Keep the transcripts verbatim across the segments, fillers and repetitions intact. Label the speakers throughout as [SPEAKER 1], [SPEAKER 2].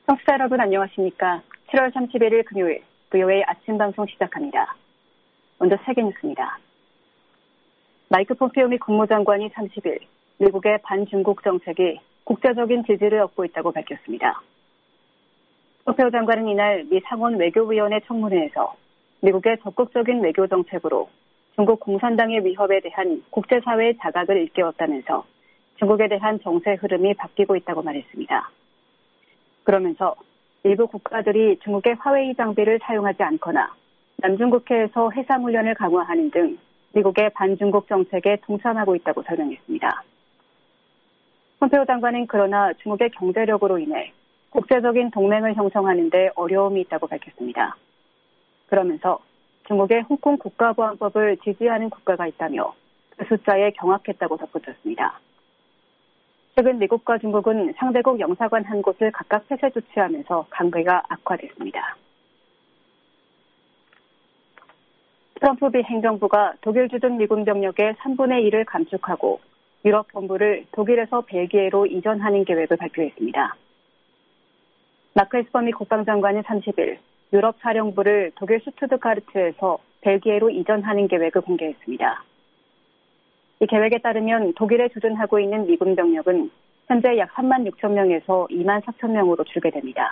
[SPEAKER 1] 청취자 여러분 안녕하십니까. 칠월 삼십일일 금요일 브이오에이 아침 방송 시작합니다. 먼저 세계 뉴스입니다. 마이크 폼페오 미 국무장관이 삼십일 미국의 반중국 정책이 국제적인 지지를 얻고 있다고 밝혔습니다. 폼페오 장관은 이날 미 상원 외교위원회 청문회에서 미국의 적극적인 외교 정책으로 중국 공산당의 위협에 대한 국제사회의 자각을 일깨웠다면서 중국에 대한 정세 흐름이 바뀌고 있다고 말했습니다. 그러면서 일부 국가들이 중국의 화웨이 장비를 사용하지 않거나 남중국해에서 해상훈련을 강화하는 등 미국의 반중국 정책에 동참하고 있다고 설명했습니다. 폼페오 장관은 그러나 중국의 경제력으로 인해 국제적인 동맹을 형성하는 데 어려움이 있다고 밝혔습니다. 그러면서 중국의 홍콩 국가보안법을 지지하는 국가가 있다며 그 숫자에 경악했다고 덧붙였습니다. 최근 미국과 중국은 상대국 영사관 한 곳을 각각 폐쇄 조치하면서 관계가 악화됐습니다. 트럼프 비행정부가 독일 주둔 미군 병력의 삼분의 일을 감축하고 유럽 본부를 독일에서 벨기에로 이전하는 계획을 발표했습니다. 마크 에스퍼 미 국방장관은 삼십일 유럽 사령부를 독일 슈투트가르트에서 벨기에로 이전하는 계획을 공개했습니다. 이 계획에 따르면 독일에 주둔하고 있는 미군 병력은 현재 약 삼만 육천 명에서 이만 사천 명으로 줄게 됩니다.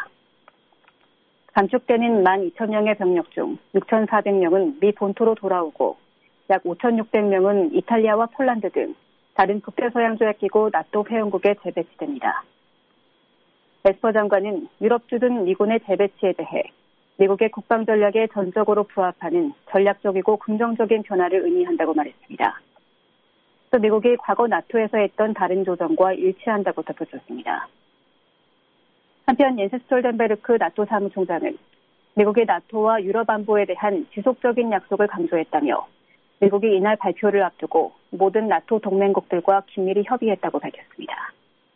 [SPEAKER 1] 감축되는 만 이천 명의 병력 중 육천사백 명은 미 본토로 돌아오고 약 오천육백 명은 이탈리아와 폴란드 등 다른 북대서양조약기구 나토 회원국에 재배치됩니다. 에스퍼 장관은 유럽 주둔 미군의 재배치에 대해 미국의 국방 전략에 전적으로 부합하는 전략적이고 긍정적인 변화를 의미한다고 말했습니다. 또 미국이 과거 나토에서 했던 다른 조정과 일치한다고 덧붙였습니다. 한편 옌스 스톨텐베르크 나토 사무총장은 미국이 나토와 유럽 안보에 대한 지속적인 약속을 강조했다며 미국이 이날 발표를 앞두고 모든 나토 동맹국들과 긴밀히 협의했다고 밝혔습니다.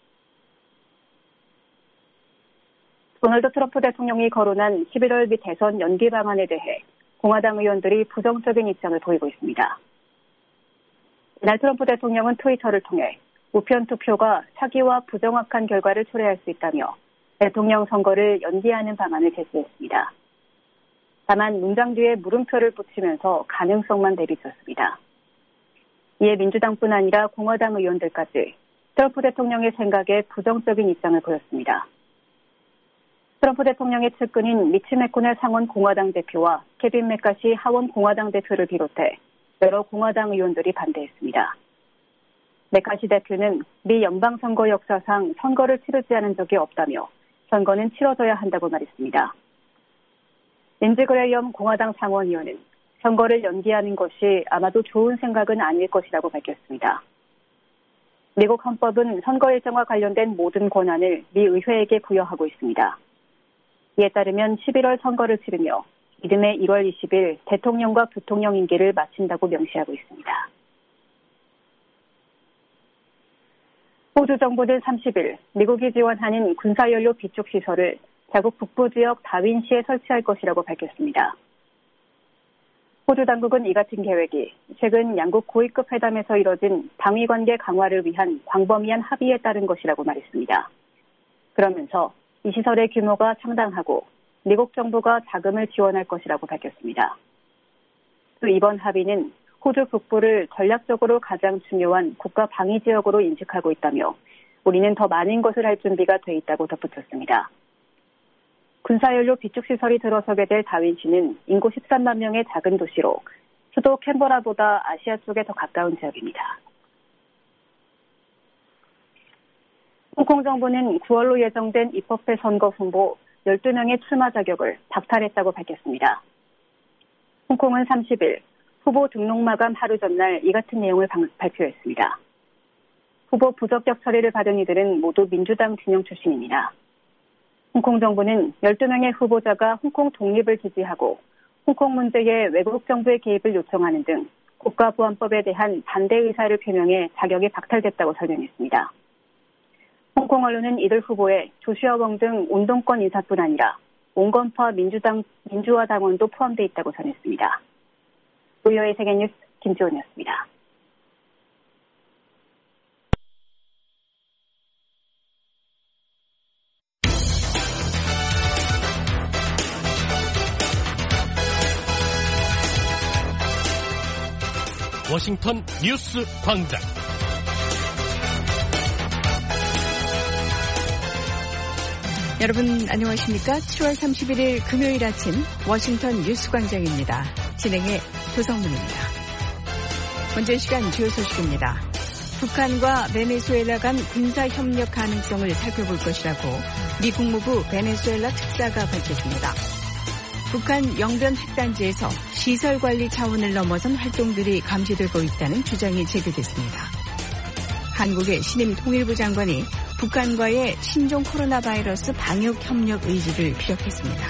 [SPEAKER 1] 도널드 트럼프 대통령이 거론한 십일월 미 대선 연기 방안에 대해 공화당 의원들이 부정적인 입장을 보이고 있습니다. 이날 트럼프 대통령은 트위터를 통해 우편 투표가 사기와 부정확한 결과를 초래할 수 있다며 대통령 선거를 연기하는 방안을 제시했습니다. 다만 문장 뒤에 물음표를 붙이면서 가능성만 내비쳤습니다. 이에 민주당뿐 아니라 공화당 의원들까지 트럼프 대통령의 생각에 부정적인 입장을 보였습니다. 트럼프 대통령의 측근인 미치 맥코넬 상원 공화당 대표와 케빈 맥카시 하원 공화당 대표를 비롯해 여러 공화당 의원들이 반대했습니다. 맥카시 대표는 미 연방선거 역사상 선거를 치르지 않은 적이 없다며 선거는 치러져야 한다고 말했습니다. 린지 그레이엄 공화당 상원의원은 선거를 연기하는 것이 아마도 좋은 생각은 아닐 것이라고 밝혔습니다. 미국 헌법은 선거 일정과 관련된 모든 권한을 미 의회에게 부여하고 있습니다. 이에 따르면 십일월 선거를 치르며 이듬해 일월 이십일 대통령과 부통령 임기를 마친다고 명시하고 있습니다. 호주 정부는 삼십일 미국이 지원하는 군사연료 비축 시설을 자국 북부 지역 다윈시에 설치할 것이라고 밝혔습니다. 호주 당국은 이 같은 계획이 최근 양국 고위급 회담에서 이뤄진 방위관계 강화를 위한 광범위한 합의에 따른 것이라고 말했습니다. 그러면서 이 시설의 규모가 상당하고 미국 정부가 자금을 지원할 것이라고 밝혔습니다. 또 이번 합의는 호주 북부를 전략적으로 가장 중요한 국가 방위 지역으로 인식하고 있다며 우리는 더 많은 것을 할 준비가 돼 있다고 덧붙였습니다. 군사연료 비축시설이 들어서게 될 다윈시는 인구 십삼만 명의 작은 도시로 수도 캔버라보다 아시아 쪽에 더 가까운 지역입니다. 홍콩 정부는 구월로 예정된 입법회 선거 후보 열두 명의 출마 자격을 박탈했다고 밝혔습니다. 홍콩은 삼십일 후보 등록 마감 하루 전날 이 같은 내용을 발표했습니다. 후보 부적격 처리를 받은 이들은 모두 민주당 진영 출신입니다. 홍콩 정부는 열두 명의 후보자가 홍콩 독립을 지지하고 홍콩 문제에 외국 정부의 개입을 요청하는 등 국가보안법에 대한 반대 의사를 표명해 자격이 박탈됐다고 설명했습니다. 홍콩 언론은 이들 후보에 조슈아 웡 등 운동권 인사뿐 아니라 온건파 민주당, 민주화 당원도 포함되어 있다고 전했습니다. 브이오에이 세계뉴스 김지원이었습니다.
[SPEAKER 2] 워싱턴 뉴스 광장.
[SPEAKER 3] 여러분 안녕하십니까? 칠월 삼십일일 금요일 아침 워싱턴 뉴스 광장입니다. 진행의 조성문입니다. 먼저 시간 주요 소식입니다. 북한과 베네수엘라 간 군사협력 가능성을 살펴볼 것이라고 미 국무부 베네수엘라 특사가 밝혔습니다. 북한 영변 핵단지에서 시설관리 차원을 넘어선 활동들이 감지되고 있다는 주장이 제기됐습니다. 한국의 신임 통일부 장관이 북한과의 신종 코로나 바이러스 방역 협력 의지를 피력했습니다.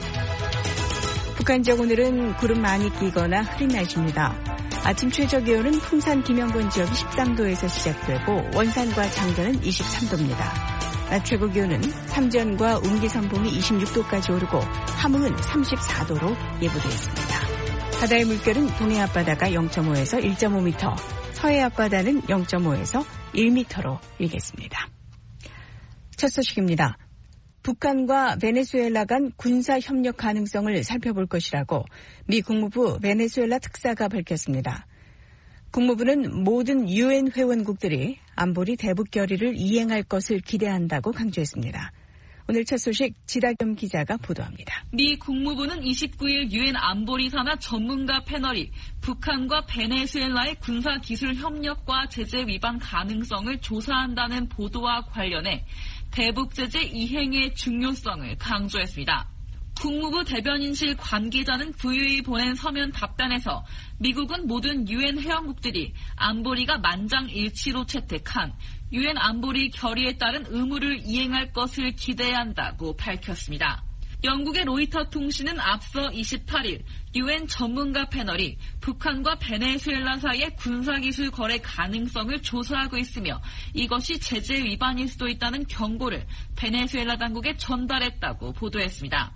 [SPEAKER 3] 북한 지역 오늘은 구름 많이 끼거나 흐린 날씨입니다. 아침 최저 기온은 풍산 김영권 지역이 십삼 도에서 시작되고 원산과 장전은 이십삼 도입니다. 낮 최고 기온은 삼전과 웅기선봉이 이십육 도까지 오르고 함흥은 삼십사 도로 예보되어 있습니다. 바다의 물결은 동해 앞바다가 영 점 오에서 일 점 오 미터, 서해 앞바다는 영 점 오에서 일 미터로 일겠습니다. 첫 소식입니다. 북한과 베네수엘라 간 군사협력 가능성을 살펴볼 것이라고 미 국무부 베네수엘라 특사가 밝혔습니다. 국무부는 모든 유엔 회원국들이 안보리 대북 결의를 이행할 것을 기대한다고 강조했습니다. 오늘 첫 소식 지다겸 기자가 보도합니다.
[SPEAKER 4] 미 국무부는 이십구일 유엔 안보리 산하 전문가 패널이 북한과 베네수엘라의 군사기술 협력과 제재 위반 가능성을 조사한다는 보도와 관련해 대북제재 이행의 중요성을 강조했습니다. 국무부 대변인실 관계자는 부유히 보낸 서면 답변에서 미국은 모든 유엔 회원국들이 안보리가 만장일치로 채택한 유엔 안보리 결의에 따른 의무를 이행할 것을 기대한다고 밝혔습니다. 영국의 로이터 통신은 앞서 이십팔일 유엔 전문가 패널이 북한과 베네수엘라 사이의 군사기술 거래 가능성을 조사하고 있으며 이것이 제재 위반일 수도 있다는 경고를 베네수엘라 당국에 전달했다고 보도했습니다.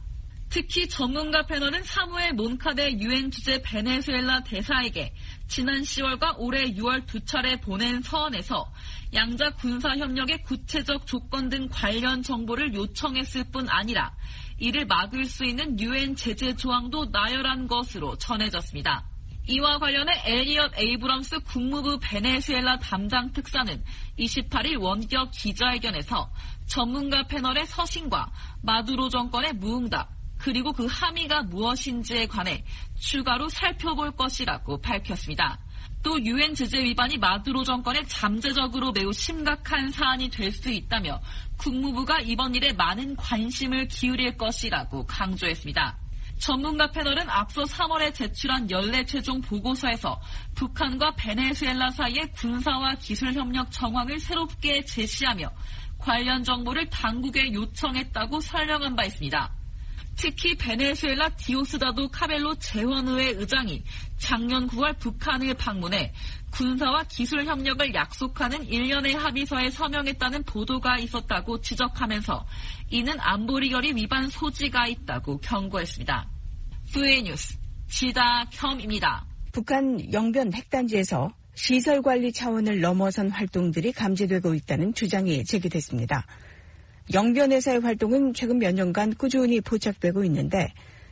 [SPEAKER 4] 특히 전문가 패널은 사무엘 몬카데 유엔 주재 베네수엘라 대사에게 지난 시월과 올해 유월 두 차례 보낸 서원에서 양자 군사협력의 구체적 조건 등 관련 정보를 요청했을 뿐 아니라 이를 막을 수 있는 유엔 제재 조항도 나열한 것으로 전해졌습니다. 이와 관련해 엘리엇 에이브럼스 국무부 베네수엘라 담당 특사는 이십팔일 원격 기자회견에서 전문가 패널의 서신과 마두로 정권의 무응답, 그리고 그 함의가 무엇인지에 관해 추가로 살펴볼 것이라고 밝혔습니다. 또 유엔 제재 위반이 마두로 정권에 잠재적으로 매우 심각한 사안이 될 수 있다며 국무부가 이번 일에 많은 관심을 기울일 것이라고 강조했습니다. 전문가 패널은 앞서 삼월에 제출한 연례 최종 보고서에서 북한과 베네수엘라 사이의 군사와 기술 협력 정황을 새롭게 제시하며 관련 정보를 당국에 요청했다고 설명한 바 있습니다. 특히 베네수엘라 디오스다도 카벨로 재헌의회 의장이 작년 구월 북한을 방문해 군사와 기술 협력을 약속하는 일련의 합의서에 서명했다는 보도가 있었다고 지적하면서 이는 안보리 결의 위반 소지가 있다고 경고했습니다. 브이오에이 뉴스 지다겸입니다.
[SPEAKER 3] 북한 영변 핵단지에서 시설관리 차원을 넘어선 활동들이 감지되고 있다는 주장이 제기됐습니다. 영변에서의 활동은 최근 몇 년간 꾸준히 포착되고 있는데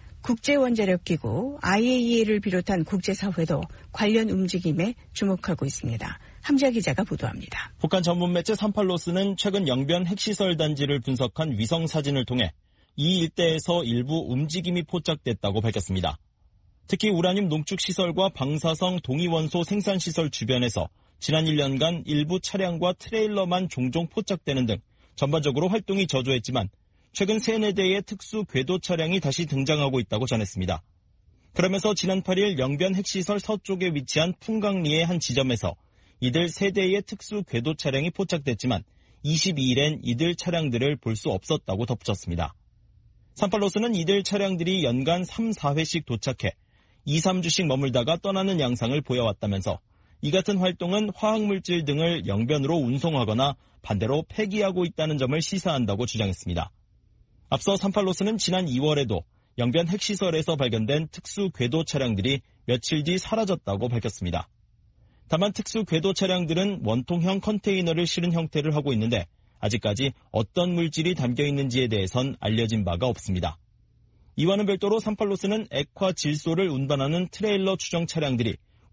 [SPEAKER 3] 국제원자력기구 아이에이이에이를 비롯한 국제사회도 관련 움직임에 주목하고 있습니다. 함자 기자가 보도합니다.
[SPEAKER 5] 북한 전문 매체 삼팔로스는 최근 영변 핵시설 단지를 분석한 위성사진을 통해 이 일대에서 일부 움직임이 포착됐다고 밝혔습니다. 특히 우라늄 농축시설과 방사성 동위원소 생산시설 주변에서 지난 일 년간 일부 차량과 트레일러만 종종 포착되는 등 전반적으로 활동이 저조했지만 최근 세네 대의 특수 궤도 차량이 다시 등장하고 있다고 전했습니다. 그러면서 지난 팔일 영변 핵시설 서쪽에 위치한 풍강리의 한 지점에서 이들 세 대의 특수 궤도 차량이 포착됐지만 이십이일엔 이들 차량들을 볼 수 없었다고 덧붙였습니다. 삼팔로스는 이들 차량들이 연간 삼, 사회씩 도착해 이, 삼 주씩 머물다가 떠나는 양상을 보여왔다면서 이 같은 활동은 화학물질 등을 영변으로 운송하거나 반대로 폐기하고 있다는 점을 시사한다고 주장했습니다. 앞서 삼팔로스는 지난 이월에도 영변 핵시설에서 발견된 특수 궤도 차량들이 며칠 뒤 사라졌다고 밝혔습니다. 다만 특수 궤도 차량들은 원통형 컨테이너를 실은 형태를 하고 있는데 아직까지 어떤 물질이 담겨 있는지에 대해선 알려진 바가 없습니다. 이와는 별도로 삼팔로스는 액화 질소를 운반하는 트레일러 추정 차량들이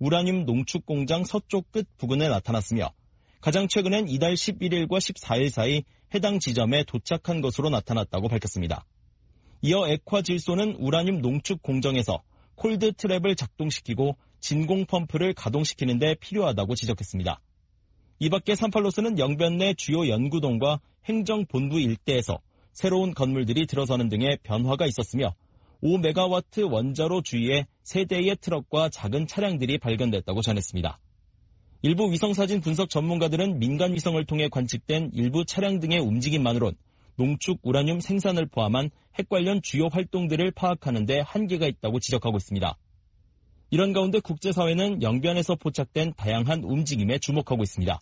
[SPEAKER 5] 우라늄 농축 공장 서쪽 끝 부근에 나타났으며 가장 최근엔 이달 십일일과 십사일 사이 해당 지점에 도착한 것으로 나타났다고 밝혔습니다. 이어 액화질소는 우라늄 농축 공정에서 콜드 트랩을 작동시키고 진공 펌프를 가동시키는 데 필요하다고 지적했습니다. 이 밖에 삼팔로스는 영변 내 주요 연구동과 행정본부 일대에서 새로운 건물들이 들어서는 등의 변화가 있었으며 오 메가와트 원자로 주위에 세 대의 트럭과 작은 차량들이 발견됐다고 전했습니다. 일부 위성사진 분석 전문가들은 민간 위성을 통해 관측된 일부 차량 등의 움직임만으론 농축 우라늄 생산을 포함한 핵 관련 주요 활동들을 파악하는 데 한계가 있다고 지적하고 있습니다. 이런 가운데 국제사회는 영변에서 포착된 다양한 움직임에 주목하고 있습니다.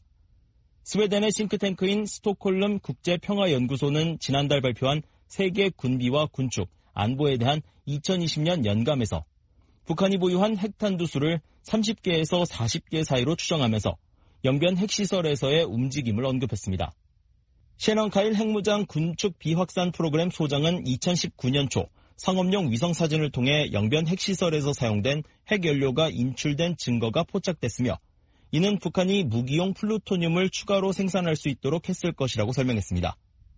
[SPEAKER 5] 스웨덴의 싱크탱크인 스톡홀름 국제평화연구소는 지난달 발표한 세계 군비와 군축, 안보에 대한 이천이십년 연감에서 북한이 보유한 핵탄두수를 삼십 개에서 사십 개 사이로 추정하면서 영변 핵시설에서의 움직임을 언급했습니다. 셰넌 카일 핵무장 군축 비확산 프로그램 소장은 이천십구년 초 상업용 위성사진을 통해 영변 핵시설에서 사용된 핵연료가 인출된 증거가 포착됐으며 이는 북한이 무기용 플루토늄을 추가로 생산할 수 있도록 했을 것이라고 설명했습니다.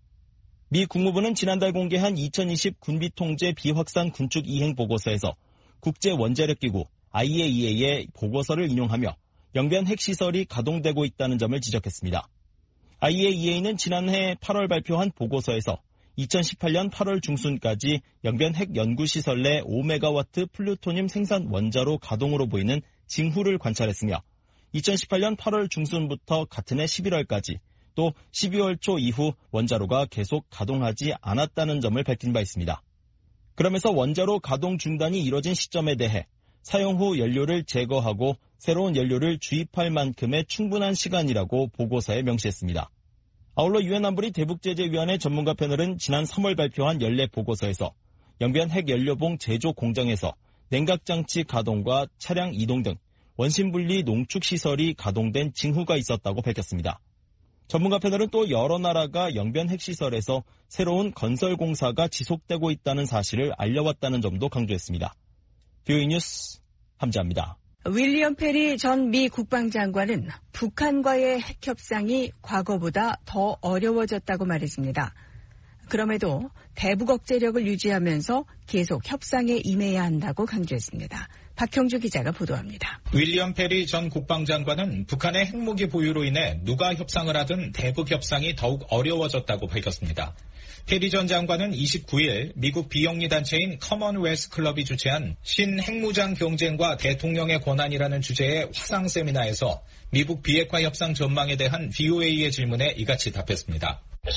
[SPEAKER 5] 미 국무부는 지난달 공개한 이천이십 군비통제 비확산 군축 이행 보고서에서 국제원자력기구 아이에이이에이의 보고서를 인용하며 영변 핵시설이 가동되고 있다는 점을 지적했습니다. 아이에이이에이는 지난해 팔월 발표한 보고서에서 이천십팔년 팔월 중순까지 영변 핵연구시설 내 오 메가와트 플루토늄 생산 원자로 가동으로 보이는 징후를 관찰했으며 이천십팔년 팔월 중순부터 같은 해 십일월까지 또 십이월 초 이후 원자로가 계속 가동하지 않았다는 점을 밝힌 바 있습니다. 그러면서 원자로 가동 중단이 이뤄진 시점에 대해 사용 후 연료를 제거하고 새로운 연료를 주입할 만큼의 충분한 시간이라고 보고서에 명시했습니다. 아울러 유엔 안보리 대북제재위원회 전문가 패널은 지난 삼월 발표한 연례 보고서에서 영변 핵연료봉 제조 공장에서 냉각장치 가동과 차량 이동 등 원심분리 농축시설이 가동된 징후가 있었다고 밝혔습니다. 전문가 패널은 또 여러 나라가 영변 핵시설에서 새로운 건설 공사가 지속되고 있다는 사실을 알려왔다는 점도 강조했습니다. 뷰이 뉴스 함자입니다.
[SPEAKER 3] 윌리엄 페리 전 미 국방장관은 북한과의 핵 협상이 과거보다 더 어려워졌다고 말했습니다. 그럼에도 대북 억제력을 유지하면서 계속 협상에 임해야 한다고 강조했습니다. 박형주 기자가 보도합니다.
[SPEAKER 6] 윌리엄 페리 전 국방장관은 북한의 핵무기 보유로 인해 누가 협상을 하든 대북 협상이 더욱 어려워졌다고 밝혔습니다. 페리 전 장관은 이십구일 미국 비영리 단체인 커먼웰스 클럽이 주최한 신핵무장 경쟁과 대통령의 권한이라는 주제의 화상 세미나에서 미국 비핵화 협상 전망에 대한 브이오에이의 질문에 이같이 답했습니다.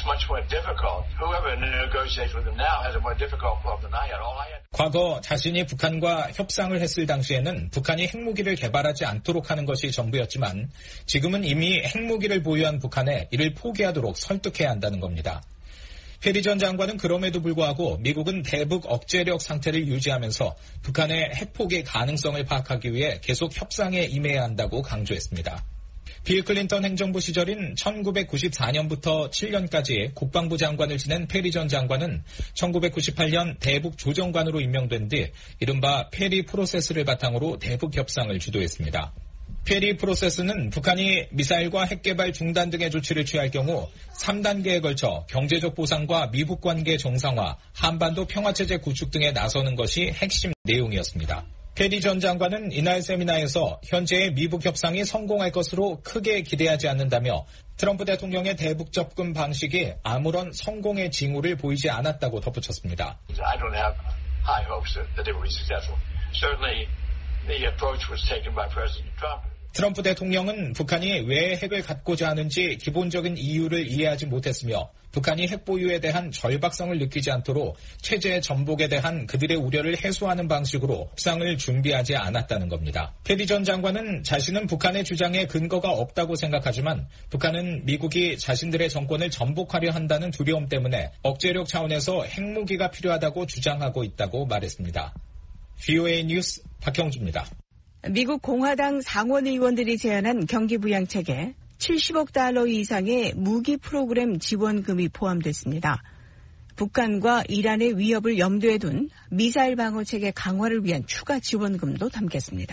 [SPEAKER 6] 과거 자신이 북한과 협상을 했을 당시에는 북한이 핵무기를 개발하지 않도록 하는 것이 전부였지만 지금은 이미 핵무기를 보유한 북한에 이를 포기하도록 설득해야 한다는 겁니다. 페리 전 장관은 그럼에도 불구하고 미국은 대북 억제력 상태를 유지하면서 북한의 핵포기 가능성을 파악하기 위해 계속 협상에 임해야 한다고 강조했습니다. 빌 클린턴 행정부 시절인 천구백구십사년부터 칠년까지 국방부 장관을 지낸 페리 전 장관은 천구백구십팔년 대북 조정관으로 임명된 뒤 이른바 페리 프로세스를 바탕으로 대북 협상을 주도했습니다. 페리 프로세스는 북한이 미사일과 핵개발 중단 등의 조치를 취할 경우 삼 단계에 걸쳐 경제적 보상과 미북 관계 정상화, 한반도 평화체제 구축 등에 나서는 것이 핵심 내용이었습니다. 페리 전 장관은 이날 세미나에서 현재의 미북 협상이 성공할 것으로 크게 기대하지 않는다며 트럼프 대통령의 대북 접근 방식이 아무런 성공의 징후를 보이지 않았다고 덧붙였습니다.
[SPEAKER 7] I don't have high hopes that it will be successful. Certainly the approach was taken by President Trump.
[SPEAKER 6] 트럼프 대통령은 북한이 왜 핵을 갖고자 하는지 기본적인 이유를 이해하지 못했으며 북한이 핵 보유에 대한 절박성을 느끼지 않도록 체제 전복에 대한 그들의 우려를 해소하는 방식으로 협상을 준비하지 않았다는 겁니다. 페리 전 장관은 자신은 북한의 주장에 근거가 없다고 생각하지만 북한은 미국이 자신들의 정권을 전복하려 한다는 두려움 때문에 억제력 차원에서 핵무기가 필요하다고 주장하고 있다고 말했습니다. 브이오에이 뉴스 박형주입니다.
[SPEAKER 3] 미국 공화당 상원 의원들이 제안한 경기부양책에 칠십억 달러 이상의 무기 프로그램 지원금이 포함됐습니다. 북한과 이란의 위협을 염두에 둔 미사일 방어체계 강화를 위한 추가 지원금도 담겼습니다.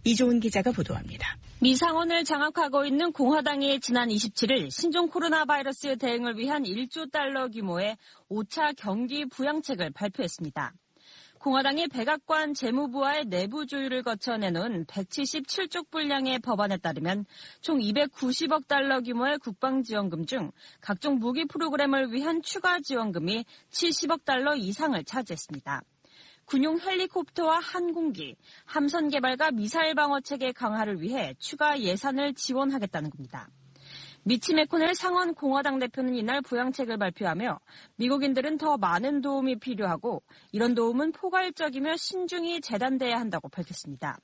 [SPEAKER 3] 이조은 기자가 보도합니다.
[SPEAKER 8] 미 상원을 장악하고 있는 공화당이 지난 이십칠일 신종 코로나 바이러스 대응을 위한 일조 달러 규모의 오 차 경기 부양책을 발표했습니다. 공화당이 백악관 재무부와의 내부 조율을 거쳐 내놓은 백칠십칠조 분량의 법안에 따르면 총 이백구십억 달러 규모의 국방지원금 중 각종 무기 프로그램을 위한 추가 지원금이 칠십억 달러 이상을 차지했습니다. 군용 헬리콥터와 항공기, 함선 개발과 미사일 방어 체계 강화를 위해 추가 예산을 지원하겠다는 겁니다. 미치 매코넬 상원 공화당 대표는 이날 부양책을 발표하며 미국인들은 더 많은 도움이 필요하고 이런 도움은 포괄적이며 신중히 재단돼야 한다고 밝혔습니다.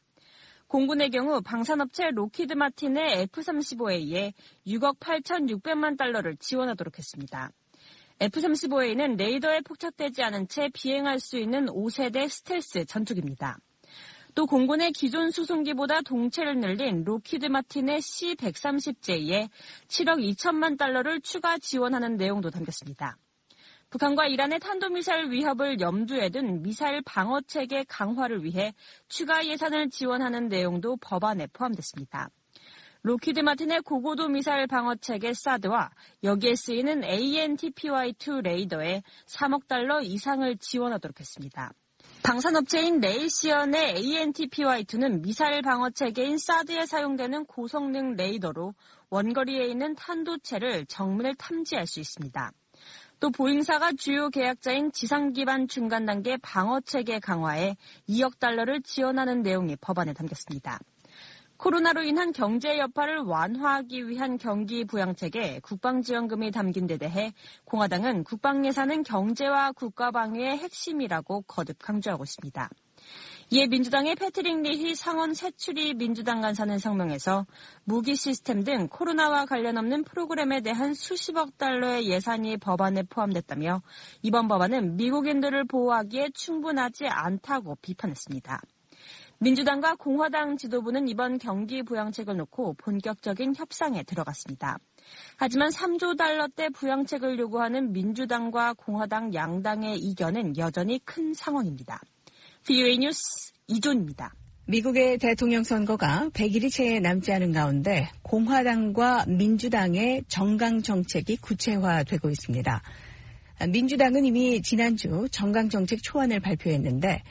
[SPEAKER 8] 공군의 경우 방산업체 로키드 마틴의 에프 삼십오 에이에 육억 팔천육백만 달러를 지원하도록 했습니다. 에프 삼십오 에이는 레이더에 포착되지 않은 채 비행할 수 있는 오 세대 스텔스 전투기입니다. 또 공군의 기존 수송기보다 동체를 늘린 로키드 마틴의 씨 백삼십 제이에 칠억 이천만 달러를 추가 지원하는 내용도 담겼습니다. 북한과 이란의 탄도미사일 위협을 염두에 둔 미사일 방어체계 강화를 위해 추가 예산을 지원하는 내용도 법안에 포함됐습니다. 로키드 마틴의 고고도 미사일 방어체계 사드와 여기에 쓰이는 에이엔티피와이 투 레이더에 삼억 달러 이상을 지원하도록 했습니다. 방산업체인 레이시언의 에이엔티피와이 투는 미사일 방어체계인 사드에 사용되는 고성능 레이더로 원거리에 있는 탄도체를 정면을 탐지할 수 있습니다. 또 보잉사가 주요 계약자인 지상기반 중간 단계 방어체계 강화에 이억 달러를 지원하는 내용이 법안에 담겼습니다. 코로나로 인한 경제 여파를 완화하기 위한 경기 부양책에 국방지원금이 담긴 데 대해 공화당은 국방 예산은 경제와 국가 방위의 핵심이라고 거듭 강조하고 있습니다. 이에 민주당의 패트릭 리히 상원 새추리 민주당 간사는 성명에서 무기 시스템 등 코로나와 관련 없는 프로그램에 대한 수십억 달러의 예산이 법안에 포함됐다며 이번 법안은 미국인들을 보호하기에 충분하지 않다고 비판했습니다. 민주당과 공화당 지도부는 이번 경기 부양책을 놓고 본격적인 협상에 들어갔습니다. 하지만 삼조 달러대 부양책을 요구하는 민주당과 공화당 양당의 이견은 여전히 큰 상황입니다. 브이오에이 뉴스 이존입니다.
[SPEAKER 3] 미국의 대통령 선거가 백일이 채 남지 않은 가운데 공화당과 민주당의 정강 정책이 구체화되고 있습니다. 민주당은 이미 지난주 정강 정책 초안을 발표했는데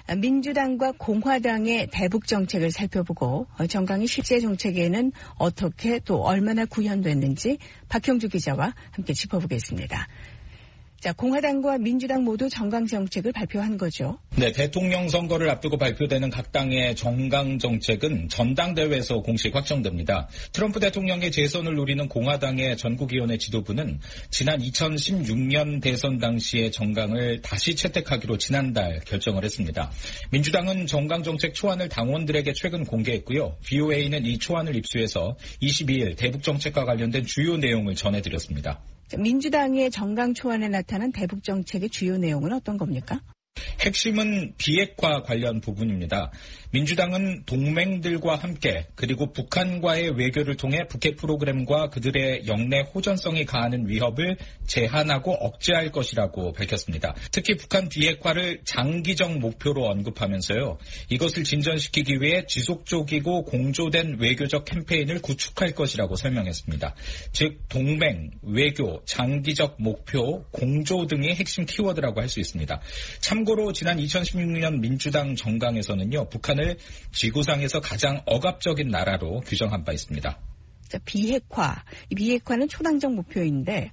[SPEAKER 3] 민주당과 공화당의 대북 정책을 살펴보고 정강이 실제 정책에는 어떻게 또 얼마나 구현됐는지 박형주 기자와 함께 짚어보겠습니다. 자, 공화당과 민주당 모두 정강 정책을 발표한 거죠.
[SPEAKER 6] 네, 대통령 선거를 앞두고 발표되는 각 당의 정강 정책은 전당대회에서 공식 확정됩니다. 트럼프 대통령의 재선을 노리는 공화당의 전국위원회 지도부는 지난 이천십육 년 대선 당시의 정강을 다시 채택하기로 지난달 결정을 했습니다. 민주당은 정강 정책 초안을 당원들에게 최근 공개했고요. 브이오에이는 이 초안을 입수해서 이십이일 대북 정책과 관련된 주요 내용을 전해드렸습니다.
[SPEAKER 3] 민주당의 정강 초안에 나타난 대북 정책의 주요 내용은 어떤 겁니까?
[SPEAKER 6] 핵심은 비핵화 관련 부분입니다. 민주당은 동맹들과 함께 그리고 북한과의 외교를 통해 북핵 프로그램과 그들의 영내 호전성이 가하는 위협을 제한하고 억제할 것이라고 밝혔습니다. 특히 북한 비핵화를 장기적 목표로 언급하면서요. 이것을 진전시키기 위해 지속적이고 공조된 외교적 캠페인을 구축할 것이라고 설명했습니다. 즉 동맹, 외교, 장기적 목표, 공조 등이 핵심 키워드라고 할 수 있습니다. 참고로 지난 이천십육 년 민주당 정강에서는요. 북한을 지구상에서 가장 억압적인 나라로 규정한 바 있습니다.
[SPEAKER 3] 자, 비핵화. 이 비핵화는 초당적 목표인데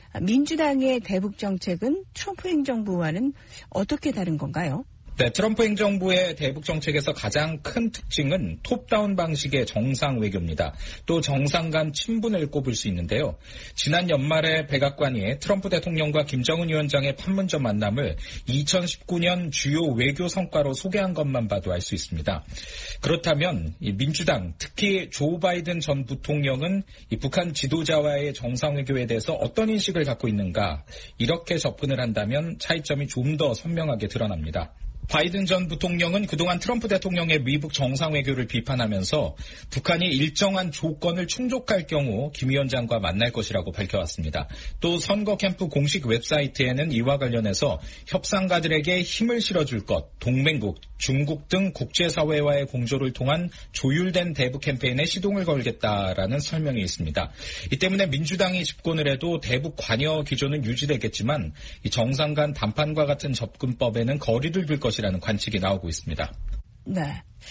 [SPEAKER 3] 민주당의 대북 정책은 트럼프 행정부와는 어떻게 다른 건가요?
[SPEAKER 6] 네, 트럼프 행정부의 대북 정책에서 가장 큰 특징은 톱다운 방식의 정상 외교입니다. 또 정상 간 친분을 꼽을 수 있는데요. 지난 연말에 백악관이 트럼프 대통령과 김정은 위원장의 판문점 만남을 이천십구 년 주요 외교 성과로 소개한 것만 봐도 알 수 있습니다. 그렇다면 이 민주당, 특히 조 바이든 전 부통령은 이 북한 지도자와의 정상 외교에 대해서 어떤 인식을 갖고 있는가, 이렇게 접근을 한다면 차이점이 좀 더 선명하게 드러납니다. 바이든 전 부통령은 그동안 트럼프 대통령의 미국 정상외교를 비판하면서 북한이 일정한 조건을 충족할 경우 김 위원장과 만날 것이라고 밝혀왔습니다. 또 선거 캠프 공식 웹사이트에는 이와 관련해서 협상가들에게 힘을 실어줄 것, 동맹국, 중국 등 국제사회와의 공조를 통한 조율된 대북 캠페인에 시동을 걸겠다라는 설명이 있습니다. 이 때문에 민주당이 집권을 해도 대북 관여 기조는 유지되겠지만 이 정상 간 담판과 같은 접근법에는 거리를 둘 것이라는 관측이 나오고 있습니다.
[SPEAKER 3] 네.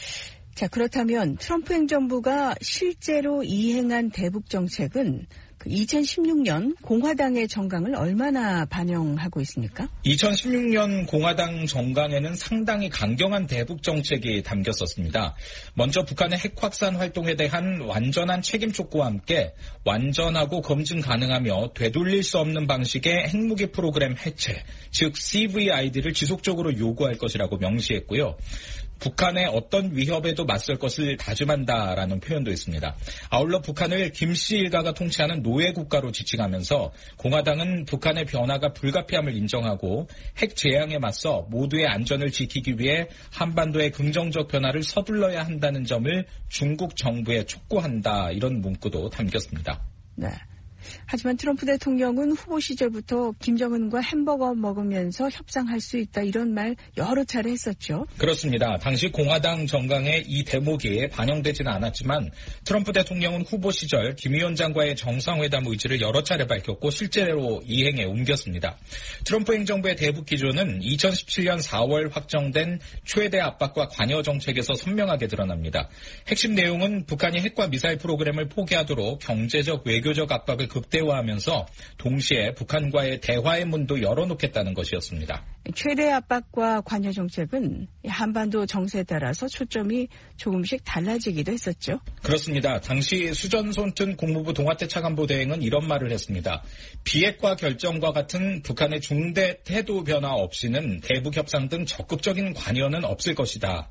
[SPEAKER 3] 자, 그렇다면 트럼프 행정부가 실제로 이행한 대북 정책은 그 이천십육 년 공화당의 정강을 얼마나 반영하고 있습니까?
[SPEAKER 6] 이천십육 년 공화당 정강에는 상당히 강경한 대북 정책이 담겼었습니다. 먼저 북한의 핵 확산 활동에 대한 완전한 책임 촉구와 함께 완전하고 검증 가능하며 되돌릴 수 없는 방식의 핵무기 프로그램 해체, 즉 씨브이아이디를 지속적으로 요구할 것이라고 명시했고요. 북한의 어떤 위협에도 맞설 것을 다짐한다라는 표현도 있습니다. 아울러 북한을 김씨 일가가 통치하는 노예 국가로 지칭하면서 공화당은 북한의 변화가 불가피함을 인정하고 핵 재앙에 맞서 모두의 안전을 지키기 위해 한반도의 긍정적 변화를 서둘러야 한다는 점을 중국 정부에 촉구한다, 이런 문구도 담겼습니다.
[SPEAKER 3] 네. 하지만 트럼프 대통령은 후보 시절부터 김정은과 햄버거 먹으면서 협상할 수 있다, 이런 말 여러 차례 했었죠.
[SPEAKER 6] 그렇습니다. 당시 공화당 정강에 이 대목이 반영되지는 않았지만 트럼프 대통령은 후보 시절 김 위원장과의 정상회담 의지를 여러 차례 밝혔고 실제로 이행에 옮겼습니다. 트럼프 행정부의 대북 기조는 이천십칠 년 사월 확정된 최대 압박과 관여 정책에서 선명하게 드러납니다. 핵심 내용은 북한이 핵과 미사일 프로그램을 포기하도록 경제적, 외교적 압박을 극대화하면서 동시에 북한과의 대화의 문도 열어놓겠다는 것이었습니다.
[SPEAKER 3] 최대 압박과 관여 정책은 한반도 정세에 따라서 초점이 조금씩 달라지기도 했었죠.
[SPEAKER 6] 그렇습니다. 당시 수전 손튼 국무부 동아태 차관보 대행은 이런 말을 했습니다. 비핵화 결정과 같은 북한의 중대 태도 변화 없이는 대북 협상 등 적극적인 관여는 없을 것이다.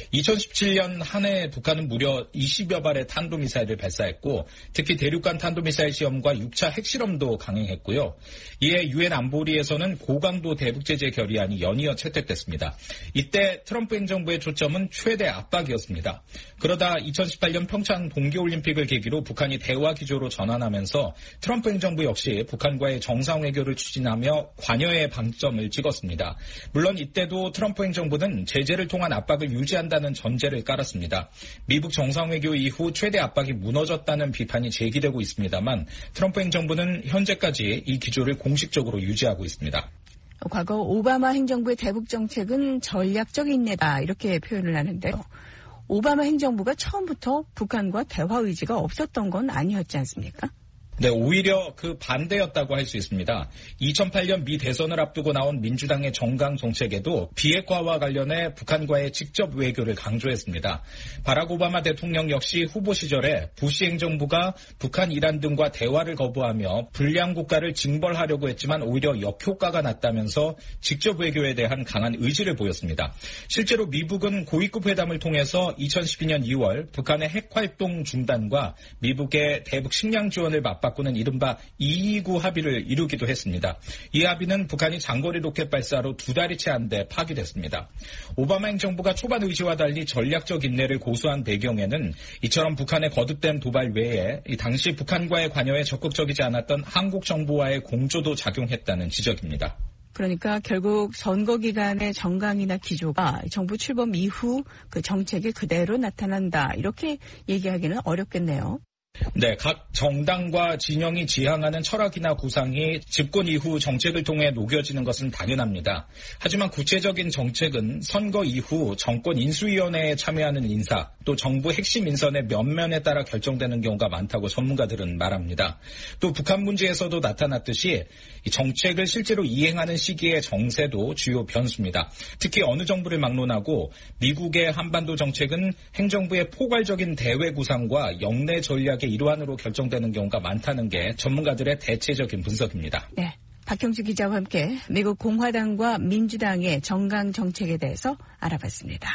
[SPEAKER 6] 이천십칠 년 한 해 북한은 무려 이십여 발의 탄도미사일을 발사했고 특히 대륙간 탄도미사일 시험과 육 차 핵실험도 강행했고요. 이에 유엔 안보리에서는 고강도 대북 제재 결의안이 연이어 채택됐습니다. 이때 트럼프 행정부의 초점은 최대 압박이었습니다. 그러다 이천십팔 년 평창 동계올림픽을 계기로 북한이 대화 기조로 전환하면서 트럼프 행정부 역시 북한과의 정상외교를 추진하며 관여의 방점을 찍었습니다. 물론 이때도 트럼프 행정부는 제재를 통한 압박을 유지한다는 전제를 깔았습니다. 미국 정상외교 이후 최대 압박이 무너졌다는 비판이 제기되고 있습니다만 트럼프 행정부는 현재까지 이 기조를 공식적으로 유지하고 있습니다.
[SPEAKER 3] 과거 오바마 행정부의 대북 정책은 전략적 인내다, 이렇게 표현을 하는데요. 오바마 행정부가 처음부터 북한과 대화 의지가 없었던 건 아니었지 않습니까?
[SPEAKER 6] 네, 오히려 그 반대였다고 할 수 있습니다. 이천팔 년 미 대선을 앞두고 나온 민주당의 정강 정책에도 비핵화와 관련해 북한과의 직접 외교를 강조했습니다. 바락 오바마 대통령 역시 후보 시절에 부시 행정부가 북한, 이란 등과 대화를 거부하며 불량 국가를 징벌하려고 했지만 오히려 역효과가 났다면서 직접 외교에 대한 강한 의지를 보였습니다. 실제로 미국은 고위급 회담을 통해서 이천십이 년 이월 북한의 핵활동 중단과 미국의 대북 식량 지원을 맞 바꾸는 이른바 이이구 합의를 이루기도 했습니다. 이 합의는 북한이 장거리 로켓 발사로 두 달이 채 안 돼 파기됐습니다. 오바마 행정부가 초반 의지와 달리 전략적 인내를 고수한 배경에는 이처럼 북한의 거듭된 도발 외에 이 당시 북한과의 관여에 적극적이지 않았던 한국 정부와의 공조도 작용했다는 지적입니다.
[SPEAKER 3] 그러니까 결국 선거 기간의 정강이나 기조가 정부 출범 이후 그 정책에 그대로 나타난다, 이렇게 얘기하기는 어렵겠네요.
[SPEAKER 6] 네, 각 정당과 진영이 지향하는 철학이나 구상이 집권 이후 정책을 통해 녹여지는 것은 당연합니다. 하지만 구체적인 정책은 선거 이후 정권 인수위원회에 참여하는 인사, 또 정부 핵심 인선의 면면에 따라 결정되는 경우가 많다고 전문가들은 말합니다. 또 북한 문제에서도 나타났듯이 이 정책을 실제로 이행하는 시기의 정세도 주요 변수입니다. 특히 어느 정부를 막론하고 미국의 한반도 정책은 행정부의 포괄적인 대외 구상과 영내 전략의 일환으로 결정되는 경우가 많다는 게 전문가들의 대체적인 분석입니다.
[SPEAKER 3] 네, 박형주 기자와 함께 미국 공화당과 민주당의 정강 정책에 대해서 알아봤습니다.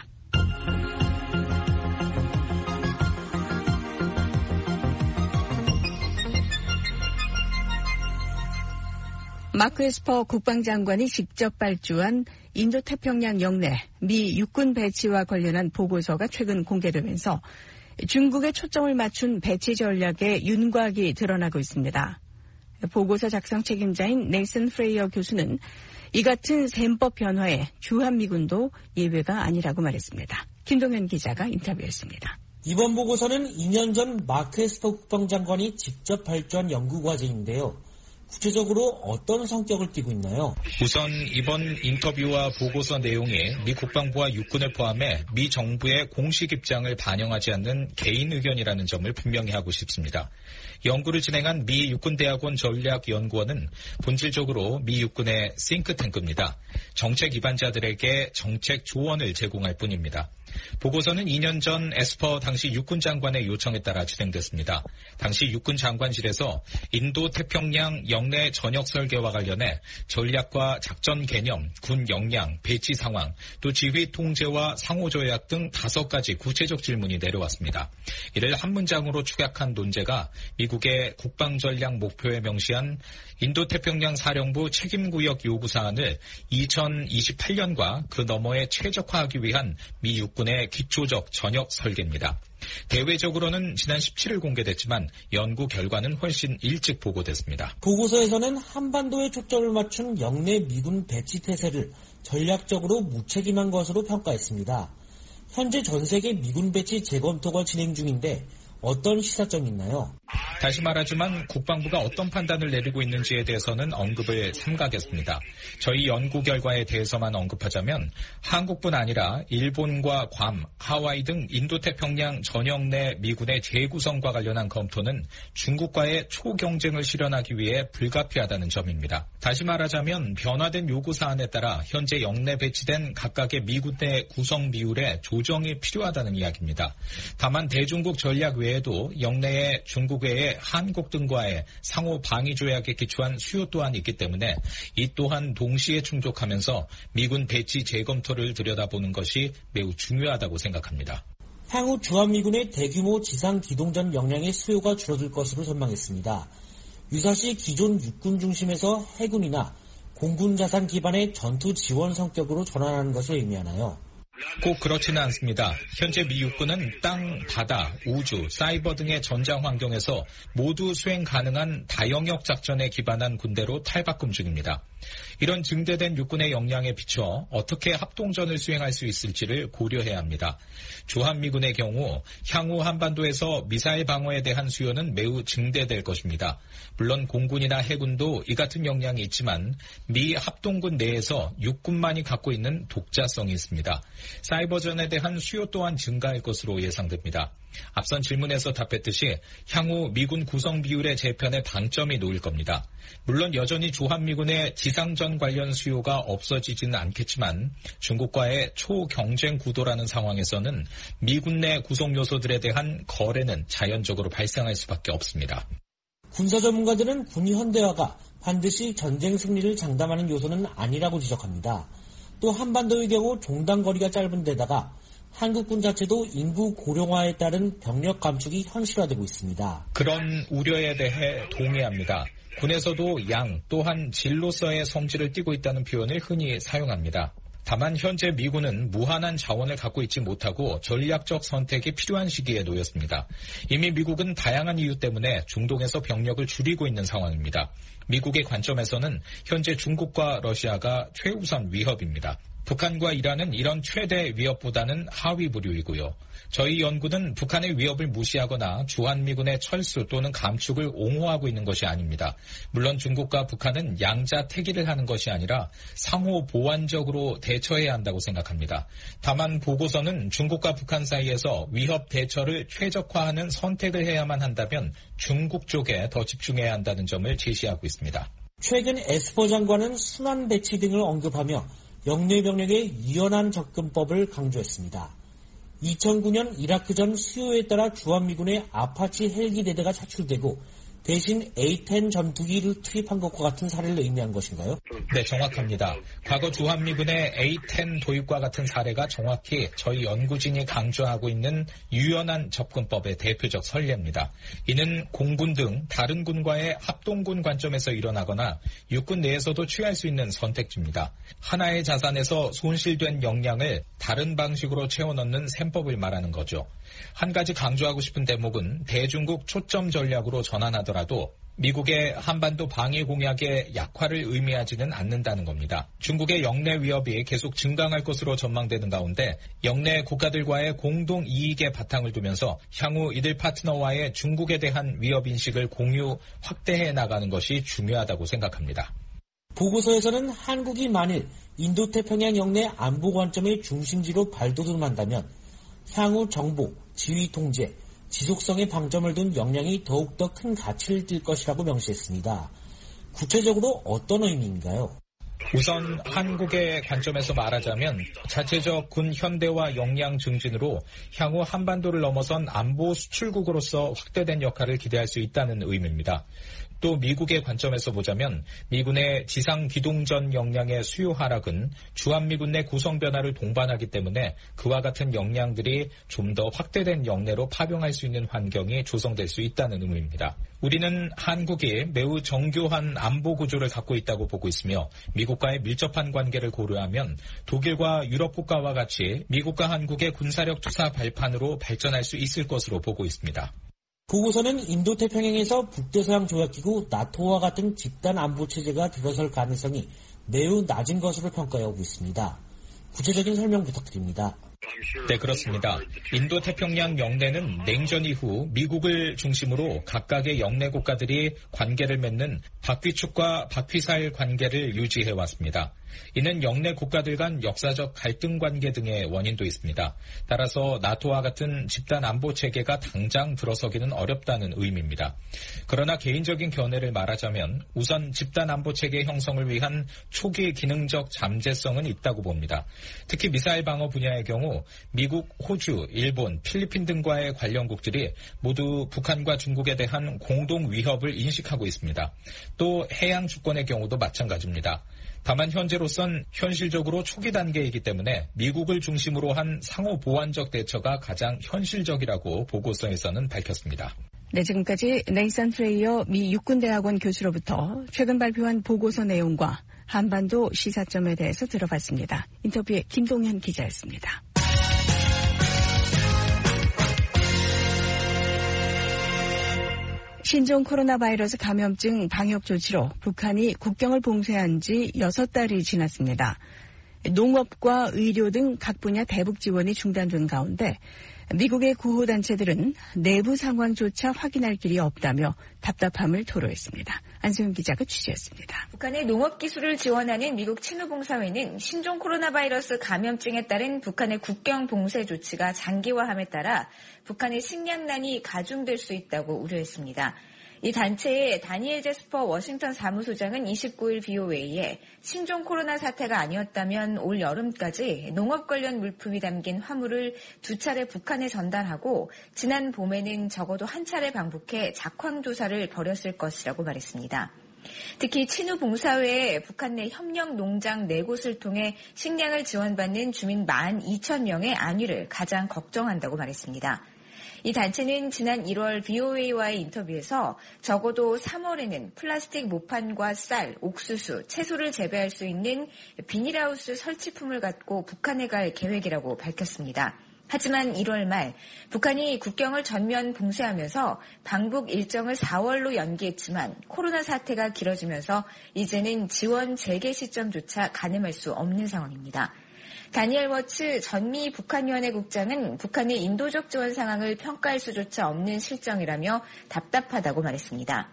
[SPEAKER 3] 마크 에스퍼 국방장관이 직접 발주한 인도태평양 영내 미 육군 배치와 관련한 보고서가 최근 공개되면서 중국에 초점을 맞춘 배치 전략의 윤곽이 드러나고 있습니다. 보고서 작성 책임자인 네이슨 프레이어 교수는 이 같은 셈법 변화에 주한미군도 예외가 아니라고 말했습니다. 김동현 기자가 인터뷰했습니다.
[SPEAKER 9] 이번 보고서는 이 년 전 마크 에스퍼 국방장관이 직접 발주한 연구과제인데요. 구체적으로 어떤 성격을 띠고 있나요?
[SPEAKER 6] 우선 이번 인터뷰와 보고서 내용이 미 국방부와 육군을 포함해 미 정부의 공식 입장을 반영하지 않는 개인 의견이라는 점을 분명히 하고 싶습니다. 연구를 진행한 미 육군대학원 전략연구원은 본질적으로 미 육군의 싱크탱크입니다. 정책 입안자들에게 정책 조언을 제공할 뿐입니다. 보고서는 이 년 전 에스퍼 당시 육군 장관의 요청에 따라 진행됐습니다. 당시 육군 장관실에서 인도 태평양 영내 전역 설계와 관련해 전략과 작전 개념, 군 역량, 배치 상황, 또 지휘 통제와 상호조약 등 다섯 가지 구체적 질문이 내려왔습니다. 이를 한 문장으로 축약한 논제가 미국의 국방전략 목표에 명시한 인도태평양 사령부 책임구역 요구사안을 이천이십팔 년과 그 너머에 최적화하기 위한 미 육군의 기초적 전역 설계입니다. 대외적으로는 지난 십칠 일 공개됐지만 연구 결과는 훨씬 일찍 보고됐습니다.
[SPEAKER 9] 보고서에서는 한반도에 초점을 맞춘 영내 미군 배치 태세를 전략적으로 무책임한 것으로 평가했습니다. 현재 전 세계 미군 배치 재검토가 진행 중인데 어떤 시사점이 있나요?
[SPEAKER 6] 다시 말하지만 국방부가 어떤 판단을 내리고 있는지에 대해서는 언급을 삼가겠습니다. 저희 연구 결과에 대해서만 언급하자면 한국뿐 아니라 일본과 괌, 하와이 등 인도태평양 전역 내 미군의 재구성과 관련한 검토는 중국과의 초경쟁을 실현하기 위해 불가피하다는 점입니다. 다시 말하자면 변화된 요구사안에 따라 현재 영내 배치된 각각의 미군 내 구성 비율에 조정이 필요하다는 이야기입니다. 다만 대중국 전략 외에도 영내에 중국 외에 한국 등과의 상호 방위 조약에 기초한 수요 또한 있기 때문에 이 또한 동시에 충족하면서 미군 배치 재검토를 들여다보는 것이 매우 중요하다고 생각합니다.
[SPEAKER 9] 향후 주한미군의 대규모 지상 기동전 역량의 수요가 줄어들 것으로 전망했습니다. 유사시 기존 육군 중심에서 해군이나 공군 자산 기반의 전투 지원 성격으로 전환하는 것을 의미하나요?
[SPEAKER 6] 꼭 그렇지는 않습니다. 현재 미 육군은 땅, 바다, 우주, 사이버 등의 전장 환경에서 모두 수행 가능한 다영역 작전에 기반한 군대로 탈바꿈 중입니다. 이런 증대된 육군의 역량에 비춰 어떻게 합동전을 수행할 수 있을지를 고려해야 합니다. 주한미군의 경우 향후 한반도에서 미사일 방어에 대한 수요는 매우 증대될 것입니다. 물론 공군이나 해군도 이 같은 역량이 있지만 미 합동군 내에서 육군만이 갖고 있는 독자성이 있습니다. 사이버전에 대한 수요 또한 증가할 것으로 예상됩니다. 앞선 질문에서 답했듯이 향후 미군 구성 비율의 재편에 방점이 놓일 겁니다. 물론 여전히 주한미군의 지상전 관련 수요가 없어지지는 않겠지만 중국과의 초경쟁 구도라는 상황에서는 미군 내 구성 요소들에 대한 거래는 자연적으로 발생할 수밖에 없습니다.
[SPEAKER 9] 군사 전문가들은 군 현대화가 반드시 전쟁 승리를 장담하는 요소는 아니라고 지적합니다. 또 한반도의 경우 종단거리가 짧은 데다가 한국군 자체도 인구 고령화에 따른 병력 감축이 현실화되고 있습니다.
[SPEAKER 6] 그런 우려에 대해 동의합니다. 군에서도 양 또한 질로서의 성질을 띠고 있다는 표현을 흔히 사용합니다. 다만 현재 미군은 무한한 자원을 갖고 있지 못하고 전략적 선택이 필요한 시기에 놓였습니다. 이미 미국은 다양한 이유 때문에 중동에서 병력을 줄이고 있는 상황입니다. 미국의 관점에서는 현재 중국과 러시아가 최우선 위협입니다. 북한과 이란은 이런 최대 위협보다는 하위 부류이고요. 저희 연구는 북한의 위협을 무시하거나 주한미군의 철수 또는 감축을 옹호하고 있는 것이 아닙니다. 물론 중국과 북한은 양자택일을 하는 것이 아니라 상호 보완적으로 대처해야 한다고 생각합니다. 다만 보고서는 중국과 북한 사이에서 위협 대처를 최적화하는 선택을 해야만 한다면 중국 쪽에 더 집중해야 한다는 점을 제시하고 있습니다.
[SPEAKER 9] 최근 에스퍼 장관은 순환 배치 등을 언급하며 영내 병력의 유연한 접근법을 강조했습니다. 이천구 년 이라크전 수요에 따라 주한미군의 아파치 헬기 대대가 차출되고 대신 에이 텐 전투기를 투입한 것과 같은 사례를 의미한 것인가요?
[SPEAKER 6] 네, 정확합니다. 과거 주한미군의 에이 텐 도입과 같은 사례가 정확히 저희 연구진이 강조하고 있는 유연한 접근법의 대표적 선례입니다. 이는 공군 등 다른 군과의 합동군 관점에서 일어나거나 육군 내에서도 취할 수 있는 선택지입니다. 하나의 자산에서 손실된 역량을 다른 방식으로 채워넣는 셈법을 말하는 거죠. 한 가지 강조하고 싶은 대목은 대중국 초점 전략으로 전환하더라도 미국의 한반도 방위 공약의 약화를 의미하지는 않는다는 겁니다. 중국의 영내 위협이 계속 증강할 것으로 전망되는 가운데 영내 국가들과의 공동 이익에 바탕을 두면서 향후 이들 파트너와의 중국에 대한 위협 인식을 공유, 확대해 나가는 것이 중요하다고 생각합니다.
[SPEAKER 9] 보고서에서는 한국이 만일 인도태평양 영내 안보 관점의 중심지로 발돋움한다면 향후 정보, 지휘 통제, 지속성에 방점을 둔 역량이 더욱더 큰 가치를 띨 것이라고 명시했습니다. 구체적으로 어떤 의미인가요?
[SPEAKER 6] 우선 한국의 관점에서 말하자면 자체적 군 현대화 역량 증진으로 향후 한반도를 넘어선 안보 수출국으로서 확대된 역할을 기대할 수 있다는 의미입니다. 또 미국의 관점에서 보자면 미군의 지상 기동전 역량의 수요 하락은 주한미군 내 구성 변화를 동반하기 때문에 그와 같은 역량들이 좀 더 확대된 역내로 파병할 수 있는 환경이 조성될 수 있다는 의미입니다. 우리는 한국이 매우 정교한 안보 구조를 갖고 있다고 보고 있으며 미국과의 밀접한 관계를 고려하면 독일과 유럽 국가와 같이 미국과 한국의 군사력 투사 발판으로 발전할 수 있을 것으로 보고 있습니다.
[SPEAKER 9] 보고서는 인도태평양에서 북대서양 조약기구 나토와 같은 집단 안보 체제가 들어설 가능성이 매우 낮은 것으로 평가하고 있습니다. 구체적인 설명 부탁드립니다.
[SPEAKER 6] 네, 그렇습니다. 인도태평양 영내는 냉전 이후 미국을 중심으로 각각의 영내 국가들이 관계를 맺는 박휘축과 박휘살 관계를 유지해왔습니다. 이는 영내 국가들 간 역사적 갈등 관계 등의 원인도 있습니다. 따라서 나토와 같은 집단 안보 체계가 당장 들어서기는 어렵다는 의미입니다. 그러나 개인적인 견해를 말하자면 우선 집단 안보 체계 형성을 위한 초기 기능적 잠재성은 있다고 봅니다. 특히 미사일 방어 분야의 경우 미국, 호주, 일본, 필리핀 등과의 관련국들이 모두 북한과 중국에 대한 공동 위협을 인식하고 있습니다. 또 해양 주권의 경우도 마찬가지입니다. 다만 현재로선 현실적으로 초기 단계이기 때문에 미국을 중심으로 한 상호 보완적 대처가 가장 현실적이라고 보고서에서는 밝혔습니다.
[SPEAKER 3] 네, 지금까지 네이선 프레이어 미 육군대학원 교수로부터 최근 발표한 보고서 내용과 한반도 시사점에 대해서 들어봤습니다. 인터뷰에 김동현 기자였습니다. 신종 코로나 바이러스 감염증 방역 조치로 북한이 국경을 봉쇄한 지 여섯 달이 지났습니다. 농업과 의료 등 각 분야 대북 지원이 중단된 가운데 미국의 구호단체들은 내부 상황조차 확인할 길이 없다며 답답함을 토로했습니다. 안소영 기자가 취재했습니다.
[SPEAKER 10] 북한의 농업 기술을 지원하는 미국 친후봉사회는 신종 코로나 바이러스 감염증에 따른 북한의 국경 봉쇄 조치가 장기화함에 따라 북한의 식량난이 가중될 수 있다고 우려했습니다. 이 단체의 다니엘 제스퍼 워싱턴 사무소장은 이십구일 브이오에이에 신종 코로나 사태가 아니었다면 올 여름까지 농업 관련 물품이 담긴 화물을 두 차례 북한에 전달하고 지난 봄에는 적어도 한 차례 방북해 작황 조사를 벌였을 것이라고 말했습니다. 특히 친후봉사회에 북한 내 협력 농장 네 곳을 통해 식량을 지원받는 주민 만 이천 명의 안위를 가장 걱정한다고 말했습니다. 이 단체는 지난 일월 브이오에이와의 인터뷰에서 적어도 삼월에는 플라스틱 모판과 쌀, 옥수수, 채소를 재배할 수 있는 비닐하우스 설치품을 갖고 북한에 갈 계획이라고 밝혔습니다. 하지만 일월 말 북한이 국경을 전면 봉쇄하면서 방북 일정을 사월로 연기했지만 코로나 사태가 길어지면서 이제는 지원 재개 시점조차 가늠할 수 없는 상황입니다. 다니엘 워츠 전미 북한위원회 국장은 북한의 인도적 지원 상황을 평가할 수조차 없는 실정이라며 답답하다고 말했습니다.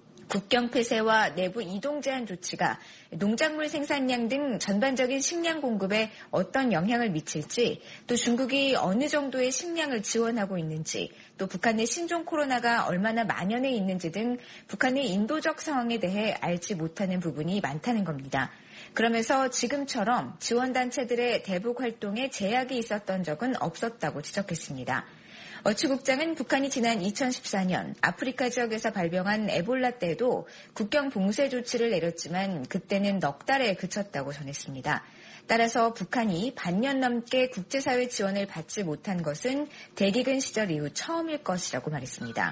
[SPEAKER 10] 국경 폐쇄와 내부 이동 제한 조치가 농작물 생산량 등 전반적인 식량 공급에 어떤 영향을 미칠지, 또 중국이 어느 정도의 식량을 지원하고 있는지, 또 북한 내 신종 코로나가 얼마나 만연해 있는지 등 북한의 인도적 상황에 대해 알지 못하는 부분이 많다는 겁니다. 그러면서 지금처럼 지원단체들의 대북 활동에 제약이 있었던 적은 없었다고 지적했습니다. 워치국장은 북한이 지난 이천십사 년 아프리카 지역에서 발병한 에볼라 때도 국경 봉쇄 조치를 내렸지만 그때는 넉 달에 그쳤다고 전했습니다. 따라서 북한이 반년 넘게 국제사회 지원을 받지 못한 것은 대기근 시절 이후 처음일 것이라고 말했습니다.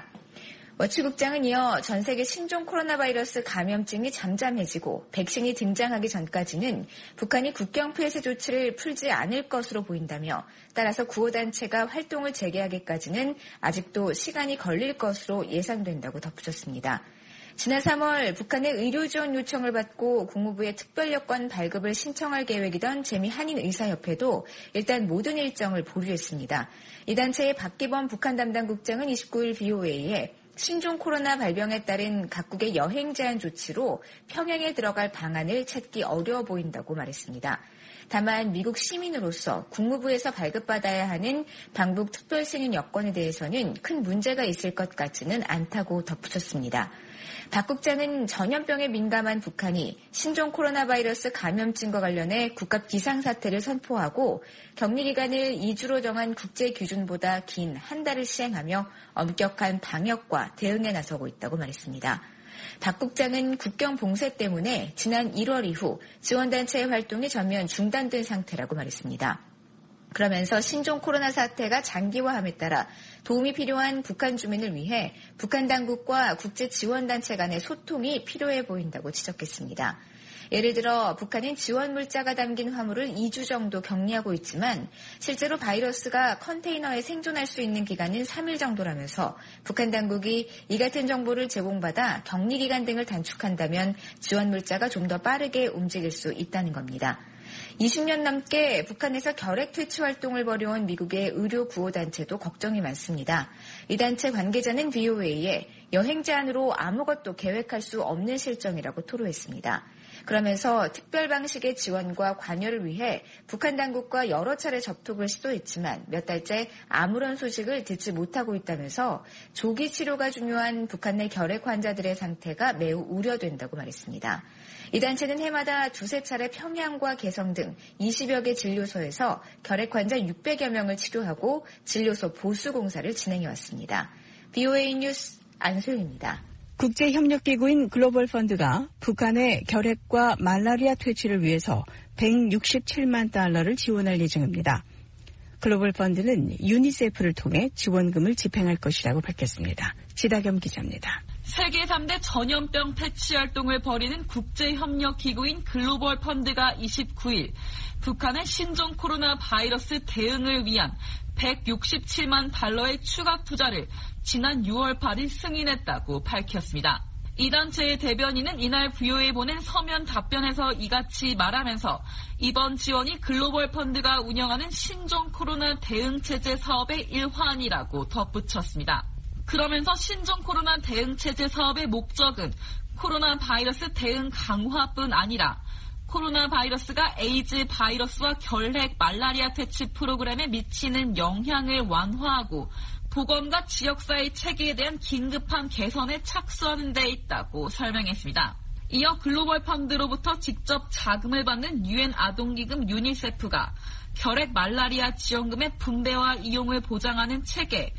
[SPEAKER 10] 워치국장은 이어 전 세계 신종 코로나 바이러스 감염증이 잠잠해지고 백신이 등장하기 전까지는 북한이 국경 폐쇄 조치를 풀지 않을 것으로 보인다며 따라서 구호단체가 활동을 재개하기까지는 아직도 시간이 걸릴 것으로 예상된다고 덧붙였습니다. 지난 삼월 북한의 의료 지원 요청을 받고 국무부에 특별여권 발급을 신청할 계획이던 재미한인의사협회도 일단 모든 일정을 보류했습니다. 이 단체의 박기범 북한 담당 국장은 이십구 일 비오에이에 신종 코로나 발병에 따른 각국의 여행 제한 조치로 평양에 들어갈 방안을 찾기 어려워 보인다고 말했습니다. 다만 미국 시민으로서 국무부에서 발급받아야 하는 방북 특별승인 여권에 대해서는 큰 문제가 있을 것 같지는 않다고 덧붙였습니다. 박 국장은 전염병에 민감한 북한이 신종 코로나 바이러스 감염증과 관련해 국가 비상사태를 선포하고 격리기간을 이 주로 정한 국제 기준보다 긴 한 달을 시행하며 엄격한 방역과 대응에 나서고 있다고 말했습니다. 박 국장은 국경 봉쇄 때문에 지난 일월 이후 지원단체의 활동이 전면 중단된 상태라고 말했습니다. 그러면서 신종 코로나 사태가 장기화함에 따라 도움이 필요한 북한 주민을 위해 북한 당국과 국제 지원단체 간의 소통이 필요해 보인다고 지적했습니다. 예를 들어 북한은 지원 물자가 담긴 화물을 이 주 정도 격리하고 있지만 실제로 바이러스가 컨테이너에 생존할 수 있는 기간은 삼 일 정도라면서 북한 당국이 이 같은 정보를 제공받아 격리기간 등을 단축한다면 지원 물자가 좀 더 빠르게 움직일 수 있다는 겁니다. 이십 년 넘게 북한에서 결핵 퇴치 활동을 벌여온 미국의 의료 구호단체도 걱정이 많습니다. 이 단체 관계자는 비오에이에 여행 제한으로 아무것도 계획할 수 없는 실정이라고 토로했습니다. 그러면서 특별 방식의 지원과 관여를 위해 북한 당국과 여러 차례 접촉을 시도했지만 몇 달째 아무런 소식을 듣지 못하고 있다면서 조기 치료가 중요한 북한 내 결핵 환자들의 상태가 매우 우려된다고 말했습니다. 이 단체는 해마다 두세 차례 평양과 개성 등 이십여 개 진료소에서 결핵 환자 육백여 명을 치료하고 진료소 보수 공사를 진행해왔습니다. 비오에이 뉴스 안소희입니다.
[SPEAKER 3] 국제협력기구인 글로벌 펀드가 북한의 결핵과 말라리아 퇴치를 위해서 백육십칠만 달러를 지원할 예정입니다. 글로벌 펀드는 유니세프를 통해 지원금을 집행할 것이라고 밝혔습니다. 지다겸 기자입니다.
[SPEAKER 4] 세계 삼 대 전염병 퇴치 활동을 벌이는 국제협력기구인 글로벌 펀드가 이십구 일 북한의 신종 코로나 바이러스 대응을 위한 백육십칠만 달러의 추가 투자를 지난 유월 팔일 승인했다고 밝혔습니다. 이 단체의 대변인은 이날 비오에이에 보낸 서면 답변에서 이같이 말하면서 이번 지원이 글로벌 펀드가 운영하는 신종 코로나 대응체제 사업의 일환이라고 덧붙였습니다. 그러면서 신종 코로나 대응체제 사업의 목적은 코로나 바이러스 대응 강화뿐 아니라 코로나 바이러스가 에이즈 바이러스와 결핵, 말라리아 퇴치 프로그램에 미치는 영향을 완화하고 보건과 지역사회 체계에 대한 긴급한 개선에 착수하는 데 있다고 설명했습니다. 이어 글로벌 펀드로부터 직접 자금을 받는 유엔 아동기금 유니세프가 결핵, 말라리아 지원금의 분배와 이용을 보장하는 체계,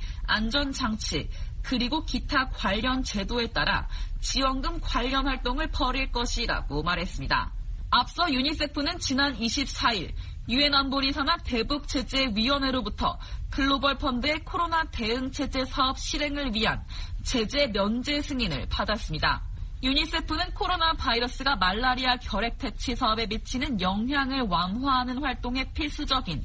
[SPEAKER 4] 안전장치, 그리고 기타 관련 제도에 따라 지원금 관련 활동을 벌일 것이라고 말했습니다. 앞서 유니세프는 지난 이십사일 유엔 안보리 산하 대북제재위원회로부터 글로벌 펀드의 코로나 대응체제 사업 실행을 위한 제재 면제 승인을 받았습니다. 유니세프는 코로나 바이러스가 말라리아 결핵 퇴치 사업에 미치는 영향을 완화하는 활동에 필수적인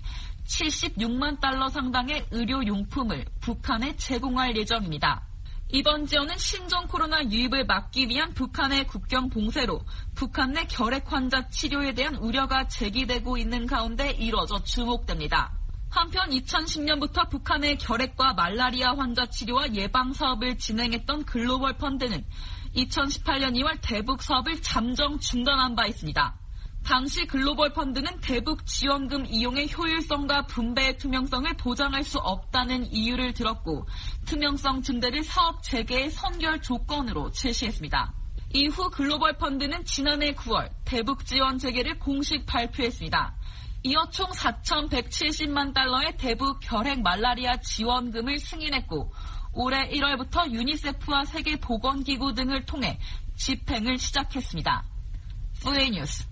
[SPEAKER 4] 칠십육만 달러 상당의 의료용품을 북한에 제공할 예정입니다. 이번 지원은 신종 코로나 유입을 막기 위한 북한의 국경 봉쇄로 북한 내 결핵 환자 치료에 대한 우려가 제기되고 있는 가운데 이뤄져 주목됩니다. 한편 이천십 년부터 북한의 결핵과 말라리아 환자 치료와 예방 사업을 진행했던 글로벌 펀드는 이천십팔년 이월 대북 사업을 잠정 중단한 바 있습니다. 당시 글로벌 펀드는 대북 지원금 이용의 효율성과 분배의 투명성을 보장할 수 없다는 이유를 들었고 투명성 증대를 사업 재개의 선결 조건으로 제시했습니다. 이후 글로벌 펀드는 지난해 구월 대북 지원 재개를 공식 발표했습니다. 이어 총 사천백칠십만 달러의 대북 결핵 말라리아 지원금을 승인했고 올해 일월부터 유니세프와 세계보건기구 등을 통해 집행을 시작했습니다. 푸에이 뉴스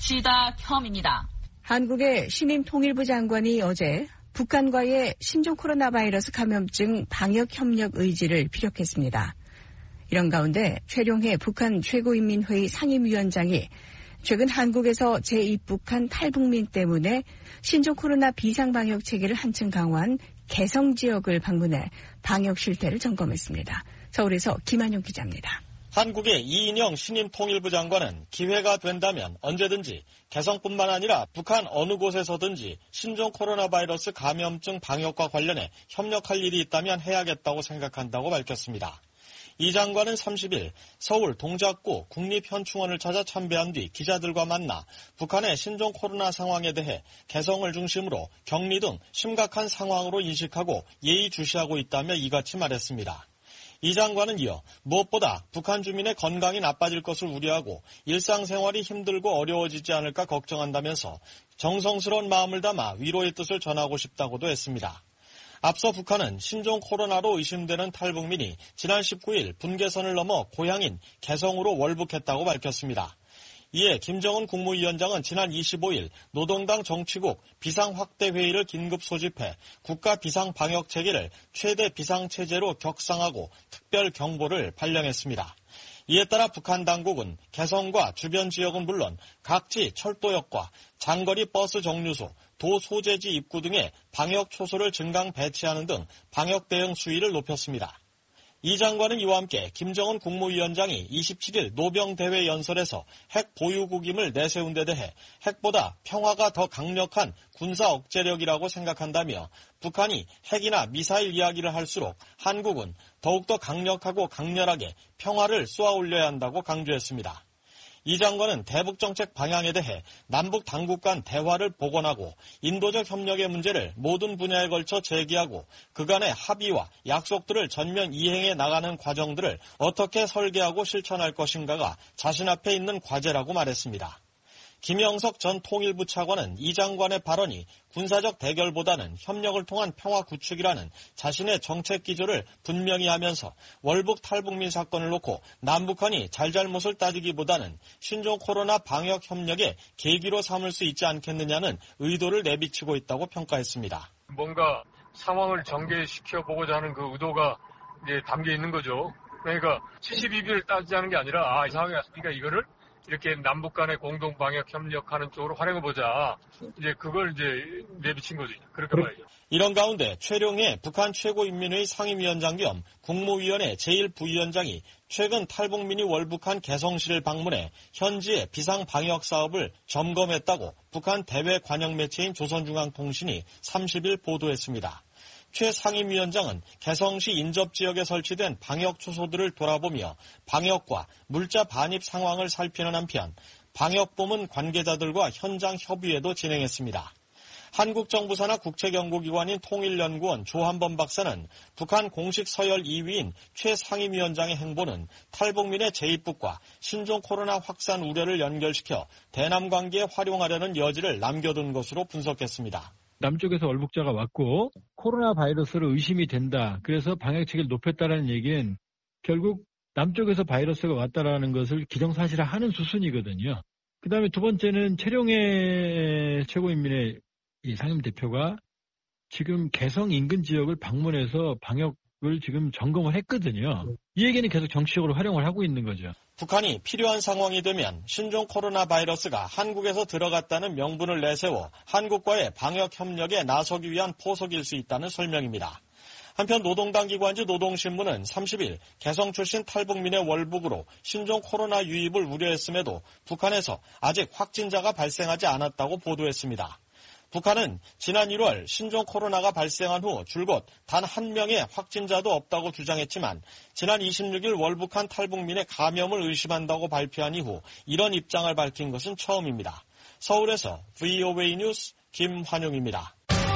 [SPEAKER 4] 지다겸입니다.
[SPEAKER 3] 한국의 신임통일부 장관이 어제 북한과의 신종 코로나 바이러스 감염증 방역 협력 의지를 피력했습니다. 이런 가운데 최룡해 북한 최고인민회의 상임위원장이 최근 한국에서 재입국한 탈북민 때문에 신종 코로나 비상방역 체계를 한층 강화한 개성 지역을 방문해 방역 실태를 점검했습니다. 서울에서 김한용 기자입니다.
[SPEAKER 5] 한국의 이인영 신임통일부 장관은 기회가 된다면 언제든지 개성뿐만 아니라 북한 어느 곳에서든지 신종 코로나 바이러스 감염증 방역과 관련해 협력할 일이 있다면 해야겠다고 생각한다고 밝혔습니다. 이 장관은 삼십일 서울 동작구 국립현충원을 찾아 참배한 뒤 기자들과 만나 북한의 신종 코로나 상황에 대해 개성을 중심으로 격리 등 심각한 상황으로 인식하고 예의주시하고 있다며 이같이 말했습니다. 이 장관은 이어 무엇보다 북한 주민의 건강이 나빠질 것을 우려하고 일상생활이 힘들고 어려워지지 않을까 걱정한다면서 정성스러운 마음을 담아 위로의 뜻을 전하고 싶다고도 했습니다. 앞서 북한은 신종 코로나로 의심되는 탈북민이 지난 십구일 분계선을 넘어 고향인 개성으로 월북했다고 밝혔습니다. 이에 김정은 국무위원장은 지난 이십오일 노동당 정치국 비상확대회의를 긴급 소집해 국가 비상방역체계를 최대 비상체제로 격상하고 특별경보를 발령했습니다. 이에 따라 북한 당국은 개성과 주변 지역은 물론 각지 철도역과 장거리 버스 정류소, 도 소재지 입구 등의 방역 초소를 증강 배치하는 등 방역 대응 수위를 높였습니다. 이 장관은 이와 함께 김정은 국무위원장이 이십칠일 노병대회 연설에서 핵 보유국임을 내세운 데 대해 핵보다 평화가 더 강력한 군사 억제력이라고 생각한다며 북한이 핵이나 미사일 이야기를 할수록 한국은 더욱더 강력하고 강렬하게 평화를 쏘아올려야 한다고 강조했습니다. 이 장관은 대북정책 방향에 대해 남북 당국 간 대화를 복원하고 인도적 협력의 문제를 모든 분야에 걸쳐 제기하고 그간의 합의와 약속들을 전면 이행해 나가는 과정들을 어떻게 설계하고 실천할 것인가가 자신 앞에 있는 과제라고 말했습니다. 김영석 전 통일부 차관은 이 장관의 발언이 군사적 대결보다는 협력을 통한 평화 구축이라는 자신의 정책 기조를 분명히 하면서 월북 탈북민 사건을 놓고 남북한이 잘잘못을 따지기보다는 신종 코로나 방역 협력의 계기로 삼을 수 있지 않겠느냐는 의도를 내비치고 있다고 평가했습니다.
[SPEAKER 11] 뭔가 상황을 전개시켜보고자 하는 그 의도가 이제 담겨 있는 거죠. 그러니까 칠십이비를 따지자는 게 아니라 아, 이 상황이 왔으니까 이거를 이렇게 남북 간의 공동 방역 협력하는 쪽으로 활용해보자. 이제 그걸 이제 내비친 거죠. 그렇게 봐야죠.
[SPEAKER 5] 이런 가운데 최룡해 북한 최고인민회의 상임위원장 겸 국무위원회 제일 부위원장이 최근 탈북민이 월북한 개성시를 방문해 현지의 비상 방역 사업을 점검했다고 북한 대외 관영 매체인 조선중앙통신이 삼십일 보도했습니다. 최 상임위원장은 개성시 인접지역에 설치된 방역 초소들을 돌아보며 방역과 물자 반입 상황을 살피는 한편 방역부문 관계자들과 현장 협의회도 진행했습니다. 한국 정부 산하 국책연구기관인 통일연구원 조한범 박사는 북한 공식 서열 이 위인 최 상임위원장의 행보는 탈북민의 재입국과 신종 코로나 확산 우려를 연결시켜 대남 관계에 활용하려는 여지를 남겨둔 것으로 분석했습니다.
[SPEAKER 12] 남쪽에서 월북자가 왔고 코로나 바이러스로 의심이 된다. 그래서 방역체계를 높였다는 얘기는 결국 남쪽에서 바이러스가 왔다라는 것을 기정사실화하는 수순이거든요. 그다음에 두 번째는 최룡해 최고인민회 이 상임대표가 지금 개성 인근 지역을 방문해서 방역을 지금 점검을 했거든요. 이 얘기는 계속 정치적으로 활용을 하고 있는 거죠.
[SPEAKER 5] 북한이 필요한 상황이 되면 신종 코로나 바이러스가 한국에서 들어갔다는 명분을 내세워 한국과의 방역 협력에 나서기 위한 포석일 수 있다는 설명입니다. 한편 노동당 기관지 노동신문은 삼십일 개성 출신 탈북민의 월북으로 신종 코로나 유입을 우려했음에도 북한에서 아직 확진자가 발생하지 않았다고 보도했습니다. 북한은 지난 일월 신종 코로나가 발생한 후 줄곧 단 한 명의 확진자도 없다고 주장했지만 지난 이십육일 월북한 탈북민의 감염을 의심한다고 발표한 이후 이런 입장을 밝힌 것은 처음입니다. 서울에서 브이오에이 뉴스 김환용입니다.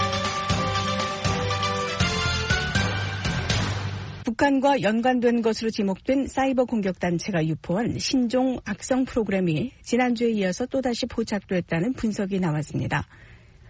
[SPEAKER 3] 북한과 연관된 것으로 지목된 사이버 공격 단체가 유포한 신종 악성 프로그램이 지난주에 이어서 또다시 포착됐다는 분석이 나왔습니다.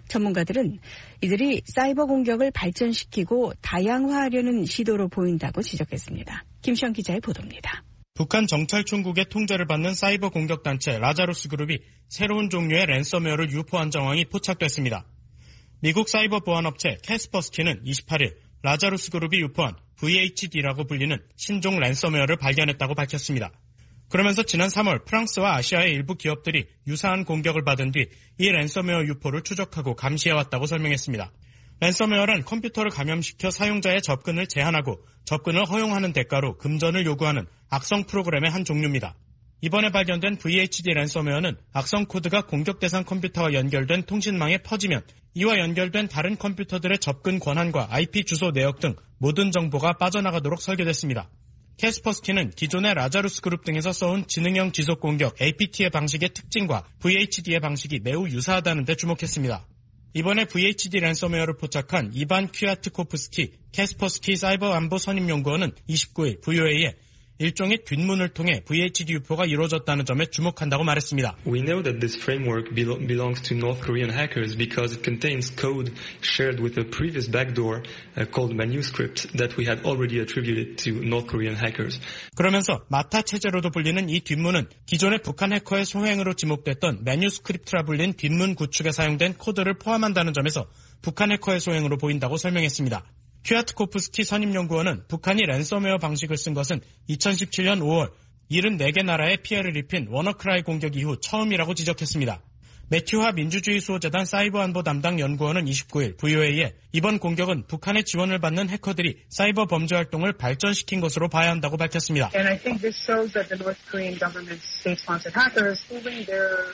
[SPEAKER 3] 전문가들은 이들이 사이버 공격을 발전시키고 다양화하려는 시도로 보인다고 지적했습니다. 김시영 기자의 보도입니다.
[SPEAKER 13] 북한 정찰총국의 통제를 받는 사이버 공격 단체 라자루스 그룹이 새로운 종류의 랜섬웨어를 유포한 정황이 포착됐습니다. 미국 사이버 보안업체 캐스퍼스키는 이십팔일 라자루스 그룹이 유포한 브이에이치디라고 불리는 신종 랜섬웨어를 발견했다고 밝혔습니다. 그러면서 지난 삼월 프랑스와 아시아의 일부 기업들이 유사한 공격을 받은 뒤 이 랜섬웨어 유포를 추적하고 감시해왔다고 설명했습니다. 랜섬웨어란 컴퓨터를 감염시켜 사용자의 접근을 제한하고 접근을 허용하는 대가로 금전을 요구하는 악성 프로그램의 한 종류입니다. 이번에 발견된 브이에이치디 랜섬웨어는 악성 코드가 공격 대상 컴퓨터와 연결된 통신망에 퍼지면 이와 연결된 다른 컴퓨터들의 접근 권한과 아이피 주소 내역 등 모든 정보가 빠져나가도록 설계됐습니다. 캐스퍼스키는 기존의 라자루스 그룹 등에서 써온 지능형 지속 공격 에이피티의 방식의 특징과 브이에이치디의 방식이 매우 유사하다는 데 주목했습니다. 이번에 브이에이치디 랜섬웨어를 포착한 이반 퀴아트코프스키 캐스퍼스키 사이버 안보 선임연구원은 이십구일 브이오에이에 일종의 뒷문을 통해 브이에이치디 유포가 이루어졌다는 점에 주목한다고 말했습니다.
[SPEAKER 14] We know that this framework belongs to North Korean hackers because it contains code shared with a previous backdoor called manuscript that we had already attributed to North Korean hackers.
[SPEAKER 13] 그러면서 마타 체제로도 불리는 이 뒷문은 기존의 북한 해커의 소행으로 지목됐던 매뉴스크립트라 불린 뒷문 구축에 사용된 코드를 포함한다는 점에서 북한 해커의 소행으로 보인다고 설명했습니다. 퀴아트코프스키 선임연구원은 북한이 랜섬웨어 방식을 쓴 것은 이천십칠년 오월 칠십사 개 나라에 피해를 입힌 워너크라이 공격 이후 처음이라고 지적했습니다. 매튜하 민주주의 수호재단 사이버 안보 담당 연구원은 이십구일 브이오에이에 이번 공격은 북한의 지원을 받는 해커들이 사이버 범죄 활동을 발전시킨 것으로 봐야 한다고 밝혔습니다.
[SPEAKER 15] And I think this shows that the North Korean government's state-sponsored hackers proving their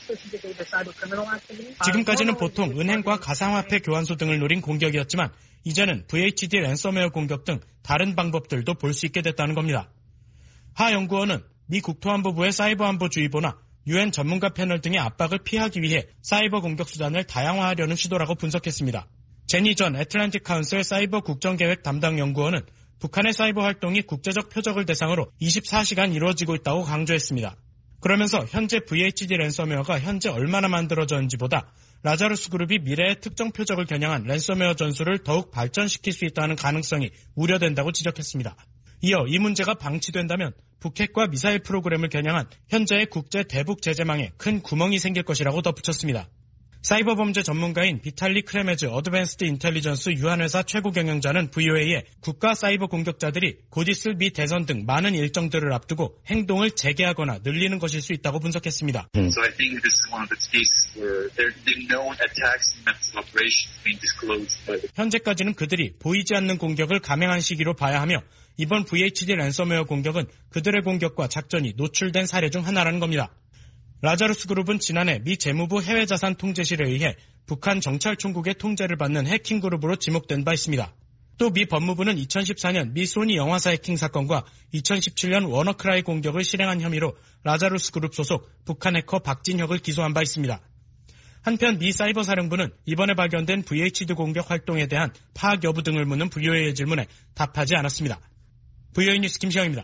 [SPEAKER 13] 지금까지는 보통 은행과 가상화폐 교환소 등을 노린 공격이었지만 이제는 브이에이치디 랜섬웨어 공격 등 다른 방법들도 볼 수 있게 됐다는 겁니다. 하 연구원은 미 국토안보부의 사이버안보주의보나 유엔 전문가 패널 등의 압박을 피하기 위해 사이버 공격 수단을 다양화하려는 시도라고 분석했습니다. 제니 전 애틀랜틱 카운슬 사이버 국정계획 담당 연구원은 북한의 사이버 활동이 국제적 표적을 대상으로 이십사 시간 이루어지고 있다고 강조했습니다. 그러면서 현재 브이에이치디 랜섬웨어가 현재 얼마나 만들어졌는지보다 라자루스 그룹이 미래의 특정 표적을 겨냥한 랜섬웨어 전술을 더욱 발전시킬 수 있다는 가능성이 우려된다고 지적했습니다. 이어 이 문제가 방치된다면 북핵과 미사일 프로그램을 겨냥한 현재의 국제 대북 제재망에 큰 구멍이 생길 것이라고 덧붙였습니다. 사이버 범죄 전문가인 비탈리 크레메즈 어드밴스드 인텔리전스 유한회사 최고 경영자는 브이오에이에 국가 사이버 공격자들이 곧 있을 미 대선 등 많은 일정들을 앞두고 행동을 재개하거나 늘리는 것일 수 있다고 분석했습니다.
[SPEAKER 16] So I think this is one of the cases where there have been known attacks and methods of operations being disclosed by the...
[SPEAKER 13] 현재까지는 그들이 보이지 않는 공격을 감행한 시기로 봐야 하며 이번 브이에이치디 랜섬웨어 공격은 그들의 공격과 작전이 노출된 사례 중 하나라는 겁니다. 라자루스 그룹은 지난해 미 재무부 해외자산 통제실에 의해 북한 정찰총국의 통제를 받는 해킹 그룹으로 지목된 바 있습니다. 또 미 법무부는 이천십사년 미 소니 영화사 해킹 사건과 이천십칠년 워너크라이 공격을 실행한 혐의로 라자루스 그룹 소속 북한 해커 박진혁을 기소한 바 있습니다. 한편 미 사이버 사령부는 이번에 발견된 브이에이치디 공격 활동에 대한 파악 여부 등을 묻는 브이오에이의 질문에 답하지 않았습니다. 브이오에이 뉴스 김시영입니다.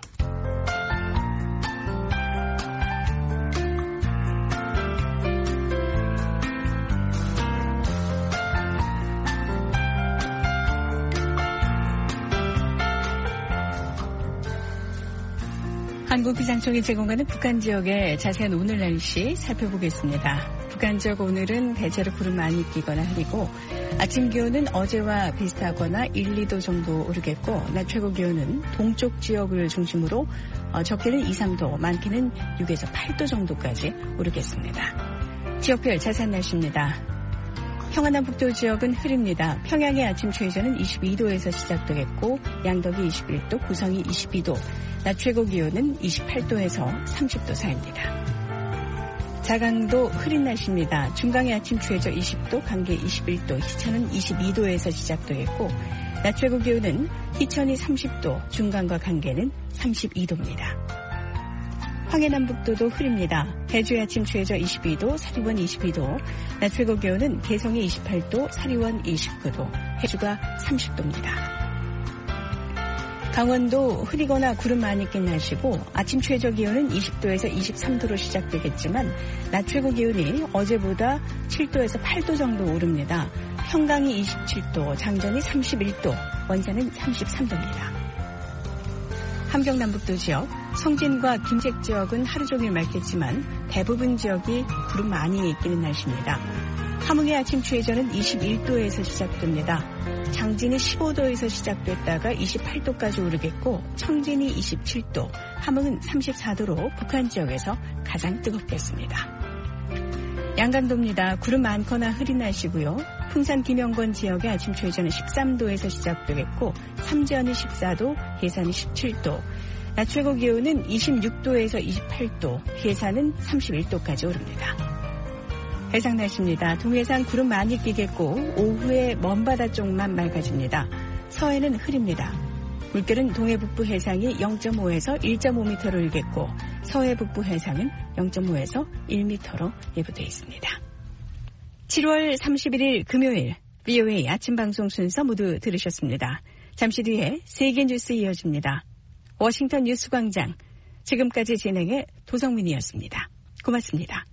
[SPEAKER 3] 한국기상청이 제공하는 북한 지역의 자세한 오늘 날씨 살펴보겠습니다. 북한 지역 오늘은 대체로 구름 많이 끼거나 흐리고 아침 기온은 어제와 비슷하거나 일, 이도 정도 오르겠고 낮 최고 기온은 동쪽 지역을 중심으로 적게는 이, 삼도, 많게는 육에서 팔 도 정도까지 오르겠습니다. 지역별 자세한 날씨입니다. 평안남북도 지역은 흐립니다. 평양의 아침 최저는 이십이 도에서 시작되겠고 양덕이 이십일 도, 고성이 이십이 도, 낮 최고 기온은 이십팔 도에서 삼십 도 사이입니다. 자강도 흐린 날씨입니다. 중강의 아침 최저 이십 도, 강계 이십일 도, 희천은 이십이 도에서 시작되겠고 낮 최고 기온은 희천이 삼십 도, 중강과 강계는 삼십이 도입니다. 황해남북도도 흐립니다. 대주의 아침 최저 이십이 도, 사리원 이십이 도, 낮 최고 기온은 개성이 이십팔 도, 사리원 이십구 도, 해주가 삼십 도입니다. 강원도 흐리거나 구름 많이 낀 날씨고 아침 최저 기온은 이십 도에서 이십삼 도로 시작되겠지만 낮 최고 기온이 어제보다 칠 도에서 팔 도 정도 오릅니다. 평강이 이십칠 도, 장전이 삼십일 도, 원산은 삼십삼 도입니다. 함경 남북도 지역, 성진과 김책 지역은 하루 종일 맑겠지만 대부분 지역이 구름 많이 끼는 날씨입니다. 함흥의 아침 최저는 이십일 도에서 시작됩니다. 장진이 십오 도에서 시작됐다가 이십팔 도까지 오르겠고 청진이 이십칠 도, 함흥은 삼십사 도로 북한 지역에서 가장 뜨겁겠습니다. 양강도입니다. 구름 많거나 흐린 날씨고요. 풍산 김영권 지역의 아침 최저는 십삼 도에서 시작되겠고 삼지연이 십사 도, 해산이 십칠 도, 낮 최고 기온은 이십육 도에서 이십팔 도, 해산은 삼십일 도까지 오릅니다. 해상 날씨입니다. 동해상 구름 많이 끼겠고 오후에 먼바다 쪽만 맑아집니다. 서해는 흐립니다. 물결은 동해 북부 해상이 영 점 오에서 일 점 오 미터로 일겠고 서해 북부 해상은 영 점 오에서 일 미터로 예보되어 있습니다. 칠월 삼십일일 금요일 브이오에이 아침 방송 순서 모두 들으셨습니다. 잠시 뒤에 세계 뉴스 이어집니다. 워싱턴 뉴스광장, 지금까지 진행의 도성민이었습니다. 고맙습니다.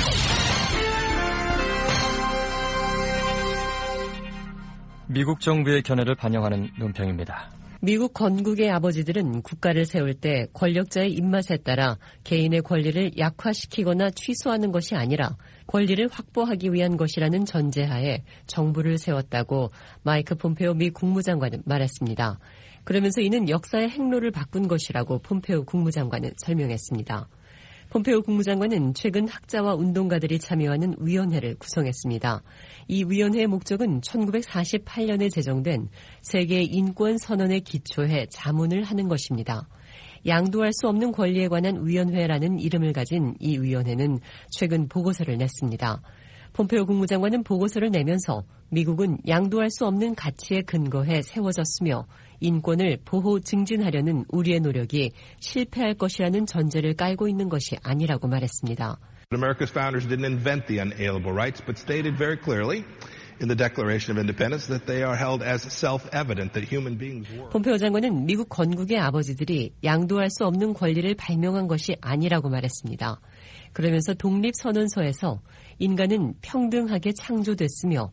[SPEAKER 17] 미국 정부의 견해를 반영하는 논평입니다.
[SPEAKER 18] 미국 건국의 아버지들은 국가를 세울 때 권력자의 입맛에 따라 개인의 권리를 약화시키거나 취소하는 것이 아니라 권리를 확보하기 위한 것이라는 전제하에 정부를 세웠다고 마이크 폼페오 미 국무장관은 말했습니다. 그러면서 이는 역사의 행로를 바꾼 것이라고 폼페오 국무장관은 설명했습니다. 폼페오 국무장관은 최근 학자와 운동가들이 참여하는 위원회를 구성했습니다. 이 위원회의 목적은 천구백사십팔 년에 제정된 세계 인권 선언에 기초해 자문을 하는 것입니다. 양도할 수 없는 권리에 관한 위원회라는 이름을 가진 이 위원회는 최근 보고서를 냈습니다. 폼페오 국무장관은 보고서를 내면서 미국은 양도할 수 없는 가치에 근거해 세워졌으며 인권을 보호 증진하려는 우리의 노력이 실패할 것이라는 전제를 깔고 있는 것이 아니라고 말했습니다.
[SPEAKER 19] America's founders didn't invent the unalienable rights, but stated very clearly in the Declaration of Independence that they are held as self-evident that human beings were.
[SPEAKER 18] 폼페오 장관은 미국 건국의 아버지들이 양도할 수 없는 권리를 발명한 것이 아니라고 말했습니다. 그러면서 독립선언서에서 인간은 평등하게 창조됐으며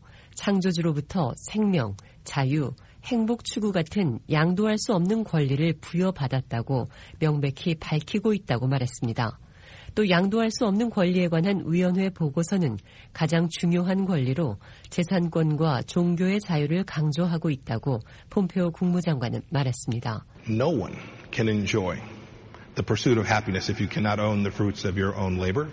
[SPEAKER 18] 창조주로부터 생명, 자유, 행복 추구 같은 양도할 수 없는 권리를 부여받았다고 명백히 밝히고 있다고 말했습니다. 또 양도할 수 없는 권리에 관한 위원회 보고서는 가장 중요한 권리로 재산권과 종교의 자유를 강조하고 있다고 폼페오 국무장관은 말했습니다.
[SPEAKER 19] No one can enjoy the pursuit of happiness if you cannot own the fruits of your own labor,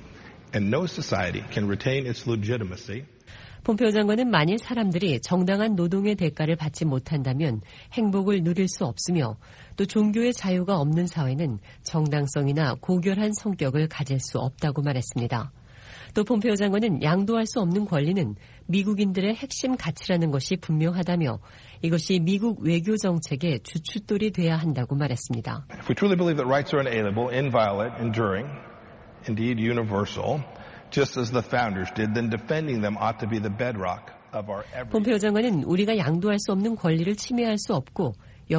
[SPEAKER 19] and no society can retain its legitimacy.
[SPEAKER 18] 폼페오 장관은 만일 사람들이 정당한 노동의 대가를 받지 못한다면 행복을 누릴 수 없으며 또 종교의 자유가 없는 사회는 정당성이나 고결한 성격을 가질 수 없다고 말했습니다. 또 폼페오 장관은 양도할 수 없는 권리는 미국인들의 핵심 가치라는 것이 분명하다며 이것이 미국 외교 정책의 주춧돌이 돼야 한다고 말했습니다.
[SPEAKER 19] If we truly believe that rights are inalienable, inviolate, enduring, indeed universal, just as the founders did, then defending them ought to be the bedrock of our every.
[SPEAKER 18] 폼페오 장관은 우리가 양도할 수 없는 권리를 침해할 수 없고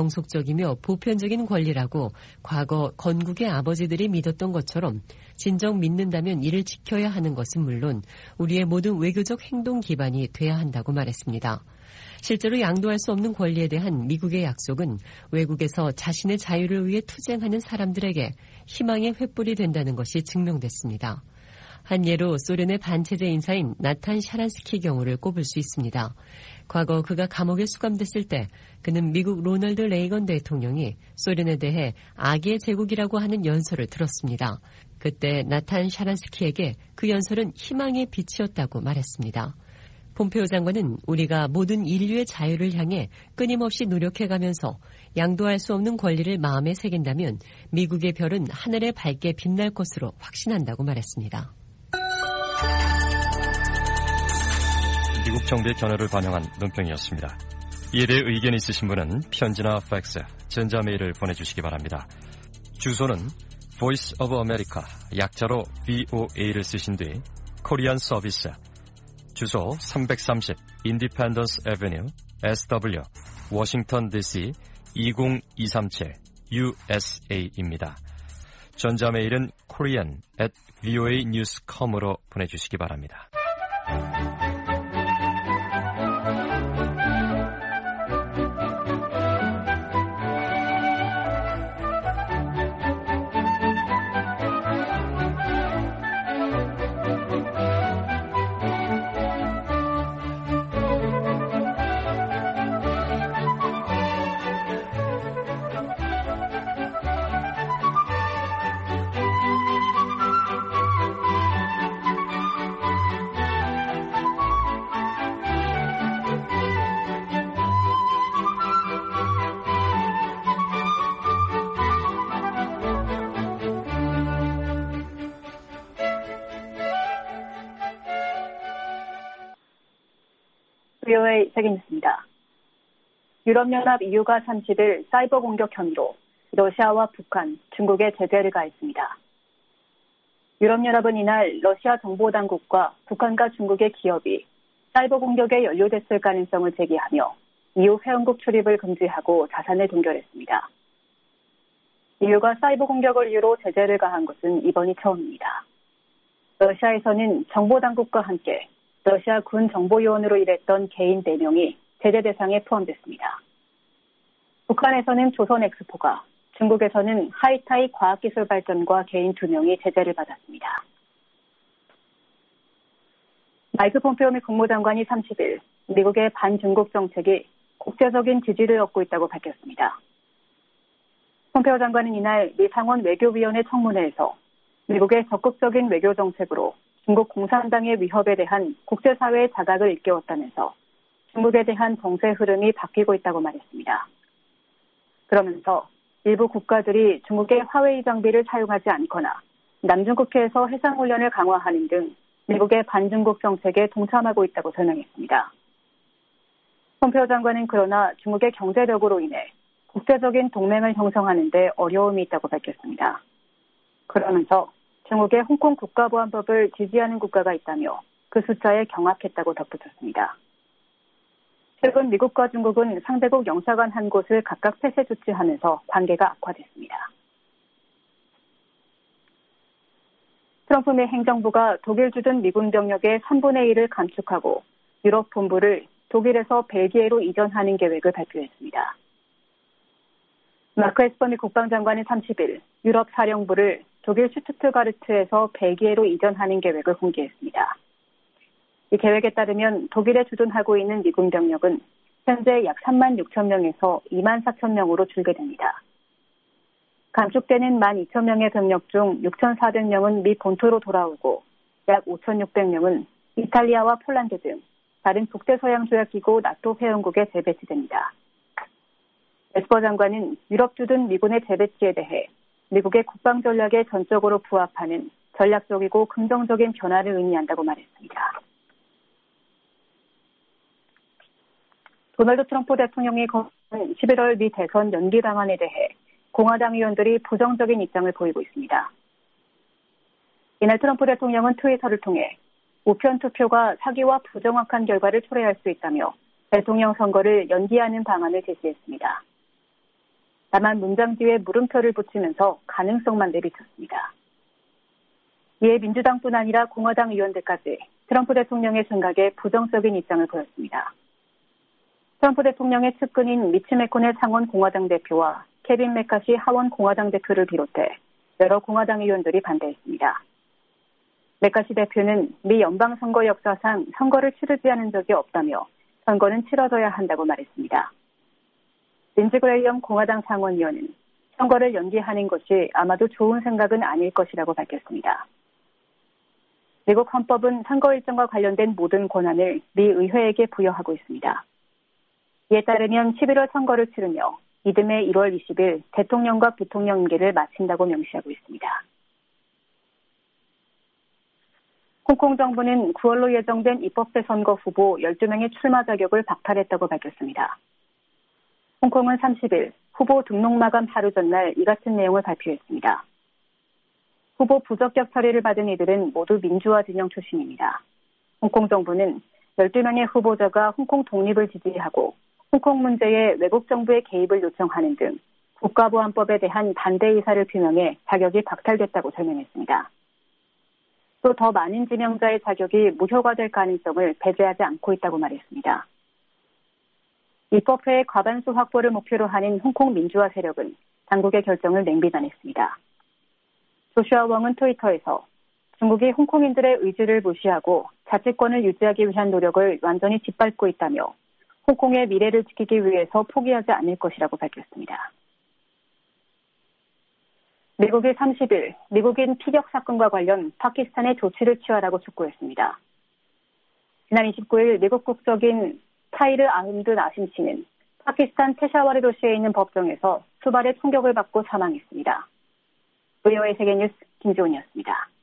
[SPEAKER 18] 영속적이며 보편적인 권리라고 과거 건국의 아버지들이 믿었던 것처럼 진정 믿는다면 이를 지켜야 하는 것은 물론 우리의 모든 외교적 행동 기반이 돼야 한다고 말했습니다. 실제로 양도할 수 없는 권리에 대한 미국의 약속은 외국에서 자신의 자유를 위해 투쟁하는 사람들에게 희망의 횃불이 된다는 것이 증명됐습니다. 한 예로 소련의 반체제 인사인 나탄 샤란스키 경우를 꼽을 수 있습니다. 과거 그가 감옥에 수감됐을 때 그는 미국 로널드 레이건 대통령이 소련에 대해 악의 제국이라고 하는 연설을 들었습니다. 그때 나탄 샤란스키에게 그 연설은 희망의 빛이었다고 말했습니다. 폼페오 장관은 우리가 모든 인류의 자유를 향해 끊임없이 노력해가면서 양도할 수 없는 권리를 마음에 새긴다면 미국의 별은 하늘에 밝게 빛날 것으로 확신한다고 말했습니다.
[SPEAKER 17] 미국 정부의 견해를 반영한 논평이었습니다. 이에 대해 의견 있으신 분은 편지나 팩스, 전자메일을 보내주시기 바랍니다. 주소는 Voice of America, 약자로 브이오에이를 쓰신 뒤 코리안 서비스, 주소 삼백삼십 Independence Avenue, 에스더블유, 워싱턴 디씨 이공이삼칠 유에스에이입니다. 전자메일은 korean at voa news dot com으로 보내주시기 바랍니다.
[SPEAKER 1] 브이오에이 세계뉴스입니다. 유럽연합 이유가 삼십일 사이버 공격 혐의로 러시아와 북한, 중국에 제재를 가했습니다. 유럽연합은 이날 러시아 정보당국과 북한과 중국의 기업이 사이버 공격에 연루됐을 가능성을 제기하며 이후 회원국 출입을 금지하고 자산을 동결했습니다. 이유가 사이버 공격을 이유로 제재를 가한 것은 이번이 처음입니다. 러시아에서는 정보당국과 함께 러시아 군 정보요원으로 일했던 개인 네 명이 제재 대상에 포함됐습니다. 북한에서는 조선엑스포가, 중국에서는 하이타이 과학기술발전과 개인 두 명이 제재를 받았습니다. 마이크 폼페오 미 국무장관이 삼십일 미국의 반중국 정책이 국제적인 지지를 얻고 있다고 밝혔습니다. 폼페오 장관은 이날 미 상원 외교위원회 청문회에서 미국의 적극적인 외교 정책으로 중국 공산당의 위협에 대한 국제사회의 자각을 일깨웠다면서 중국에 대한 정세 흐름이 바뀌고 있다고 말했습니다. 그러면서 일부 국가들이 중국의 화웨이 장비를 사용하지 않거나 남중국해에서 해상훈련을 강화하는 등 미국의 반중국 정책에 동참하고 있다고 설명했습니다. 폼페오 장관은 그러나 중국의 경제력으로 인해 국제적인 동맹을 형성하는 데 어려움이 있다고 밝혔습니다. 그러면서 중국의 홍콩 국가보안법을 지지하는 국가가 있다며 그 숫자에 경악했다고 덧붙였습니다. 최근 미국과 중국은 상대국 영사관 한 곳을 각각 폐쇄 조치하면서 관계가 악화됐습니다. 트럼프 미 행정부가 독일 주둔 미군 병력의 삼분의 일을 감축하고 유럽 본부를 독일에서 벨기에로 이전하는 계획을 발표했습니다. 마크 에스퍼 미 국방장관은 삼십일 유럽 사령부를 독일 슈투트가르트에서 벨기에로 이전하는 계획을 공개했습니다. 이 계획에 따르면 독일에 주둔하고 있는 미군 병력은 현재 약 삼만 육천 명에서 이만 사천 명으로 줄게 됩니다. 감축되는 만 이천 명의 병력 중 육천사백 명은 미 본토로 돌아오고 약 오천육백 명은 이탈리아와 폴란드 등 다른 북대서양조약기구 나토 회원국에 재배치됩니다. 에스퍼 장관은 유럽 주둔 미군의 재배치에 대해 미국의 국방 전략에 전적으로 부합하는 전략적이고 긍정적인 변화를 의미한다고 말했습니다. 도널드 트럼프 대통령이 거부한 십일월 미 대선 연기 방안에 대해 공화당 의원들이 부정적인 입장을 보이고 있습니다. 이날 트럼프 대통령은 트위터를 통해 우편 투표가 사기와 부정확한 결과를 초래할 수 있다며 대통령 선거를 연기하는 방안을 제시했습니다. 다만 문장 뒤에 물음표를 붙이면서 가능성만 내비쳤습니다. 이에 민주당뿐 아니라 공화당 의원들까지 트럼프 대통령의 생각에 부정적인 입장을 보였습니다. 트럼프 대통령의 측근인 미치 매코넬 상원 공화당 대표와 케빈 메카시 하원 공화당 대표를 비롯해 여러 공화당 의원들이 반대했습니다. 메카시 대표는 미 연방선거 역사상 선거를 치르지 않은 적이 없다며 선거는 치러져야 한다고 말했습니다. 린지 그레이엄 공화당 상원의원은 선거를 연기하는 것이 아마도 좋은 생각은 아닐 것이라고 밝혔습니다. 미국 헌법은 선거 일정과 관련된 모든 권한을 미 의회에게 부여하고 있습니다. 이에 따르면 십일월 선거를 치르며 이듬해 일월 이십일 대통령과 부통령 임기를 마친다고 명시하고 있습니다. 홍콩 정부는 구월로 예정된 입법세 선거 후보 열두 명의 출마 자격을 박탈했다고 밝혔습니다. 홍콩은 삼십일 후보 등록 마감 하루 전날 이 같은 내용을 발표했습니다. 후보 부적격 처리를 받은 이들은 모두 민주화 진영 출신입니다. 홍콩 정부는 열두 명의 후보자가 홍콩 독립을 지지하고 홍콩 문제에 외국 정부의 개입을 요청하는 등 국가보안법에 대한 반대 의사를 표명해 자격이 박탈됐다고 설명했습니다. 또 더 많은 지명자의 자격이 무효화될 가능성을 배제하지 않고 있다고 말했습니다. 입법회의 과반수 확보를 목표로 하는 홍콩 민주화 세력은 당국의 결정을 냉비난했습니다. 조슈아 웡은 트위터에서 중국이 홍콩인들의 의지를 무시하고 자치권을 유지하기 위한 노력을 완전히 짓밟고 있다며 홍콩의 미래를 지키기 위해서 포기하지 않을 것이라고 밝혔습니다. 미국이 삼십 일 미국인 피격 사건과 관련 파키스탄의 조치를 취하라고 촉구했습니다. 지난 이십구 일 미국 국적인 타이르 아흠드 나심 씨는 파키스탄 페샤와르 도시에 있는 법정에서 수발의 총격을 받고 사망했습니다. 브이오에이 세계뉴스 김지훈이었습니다.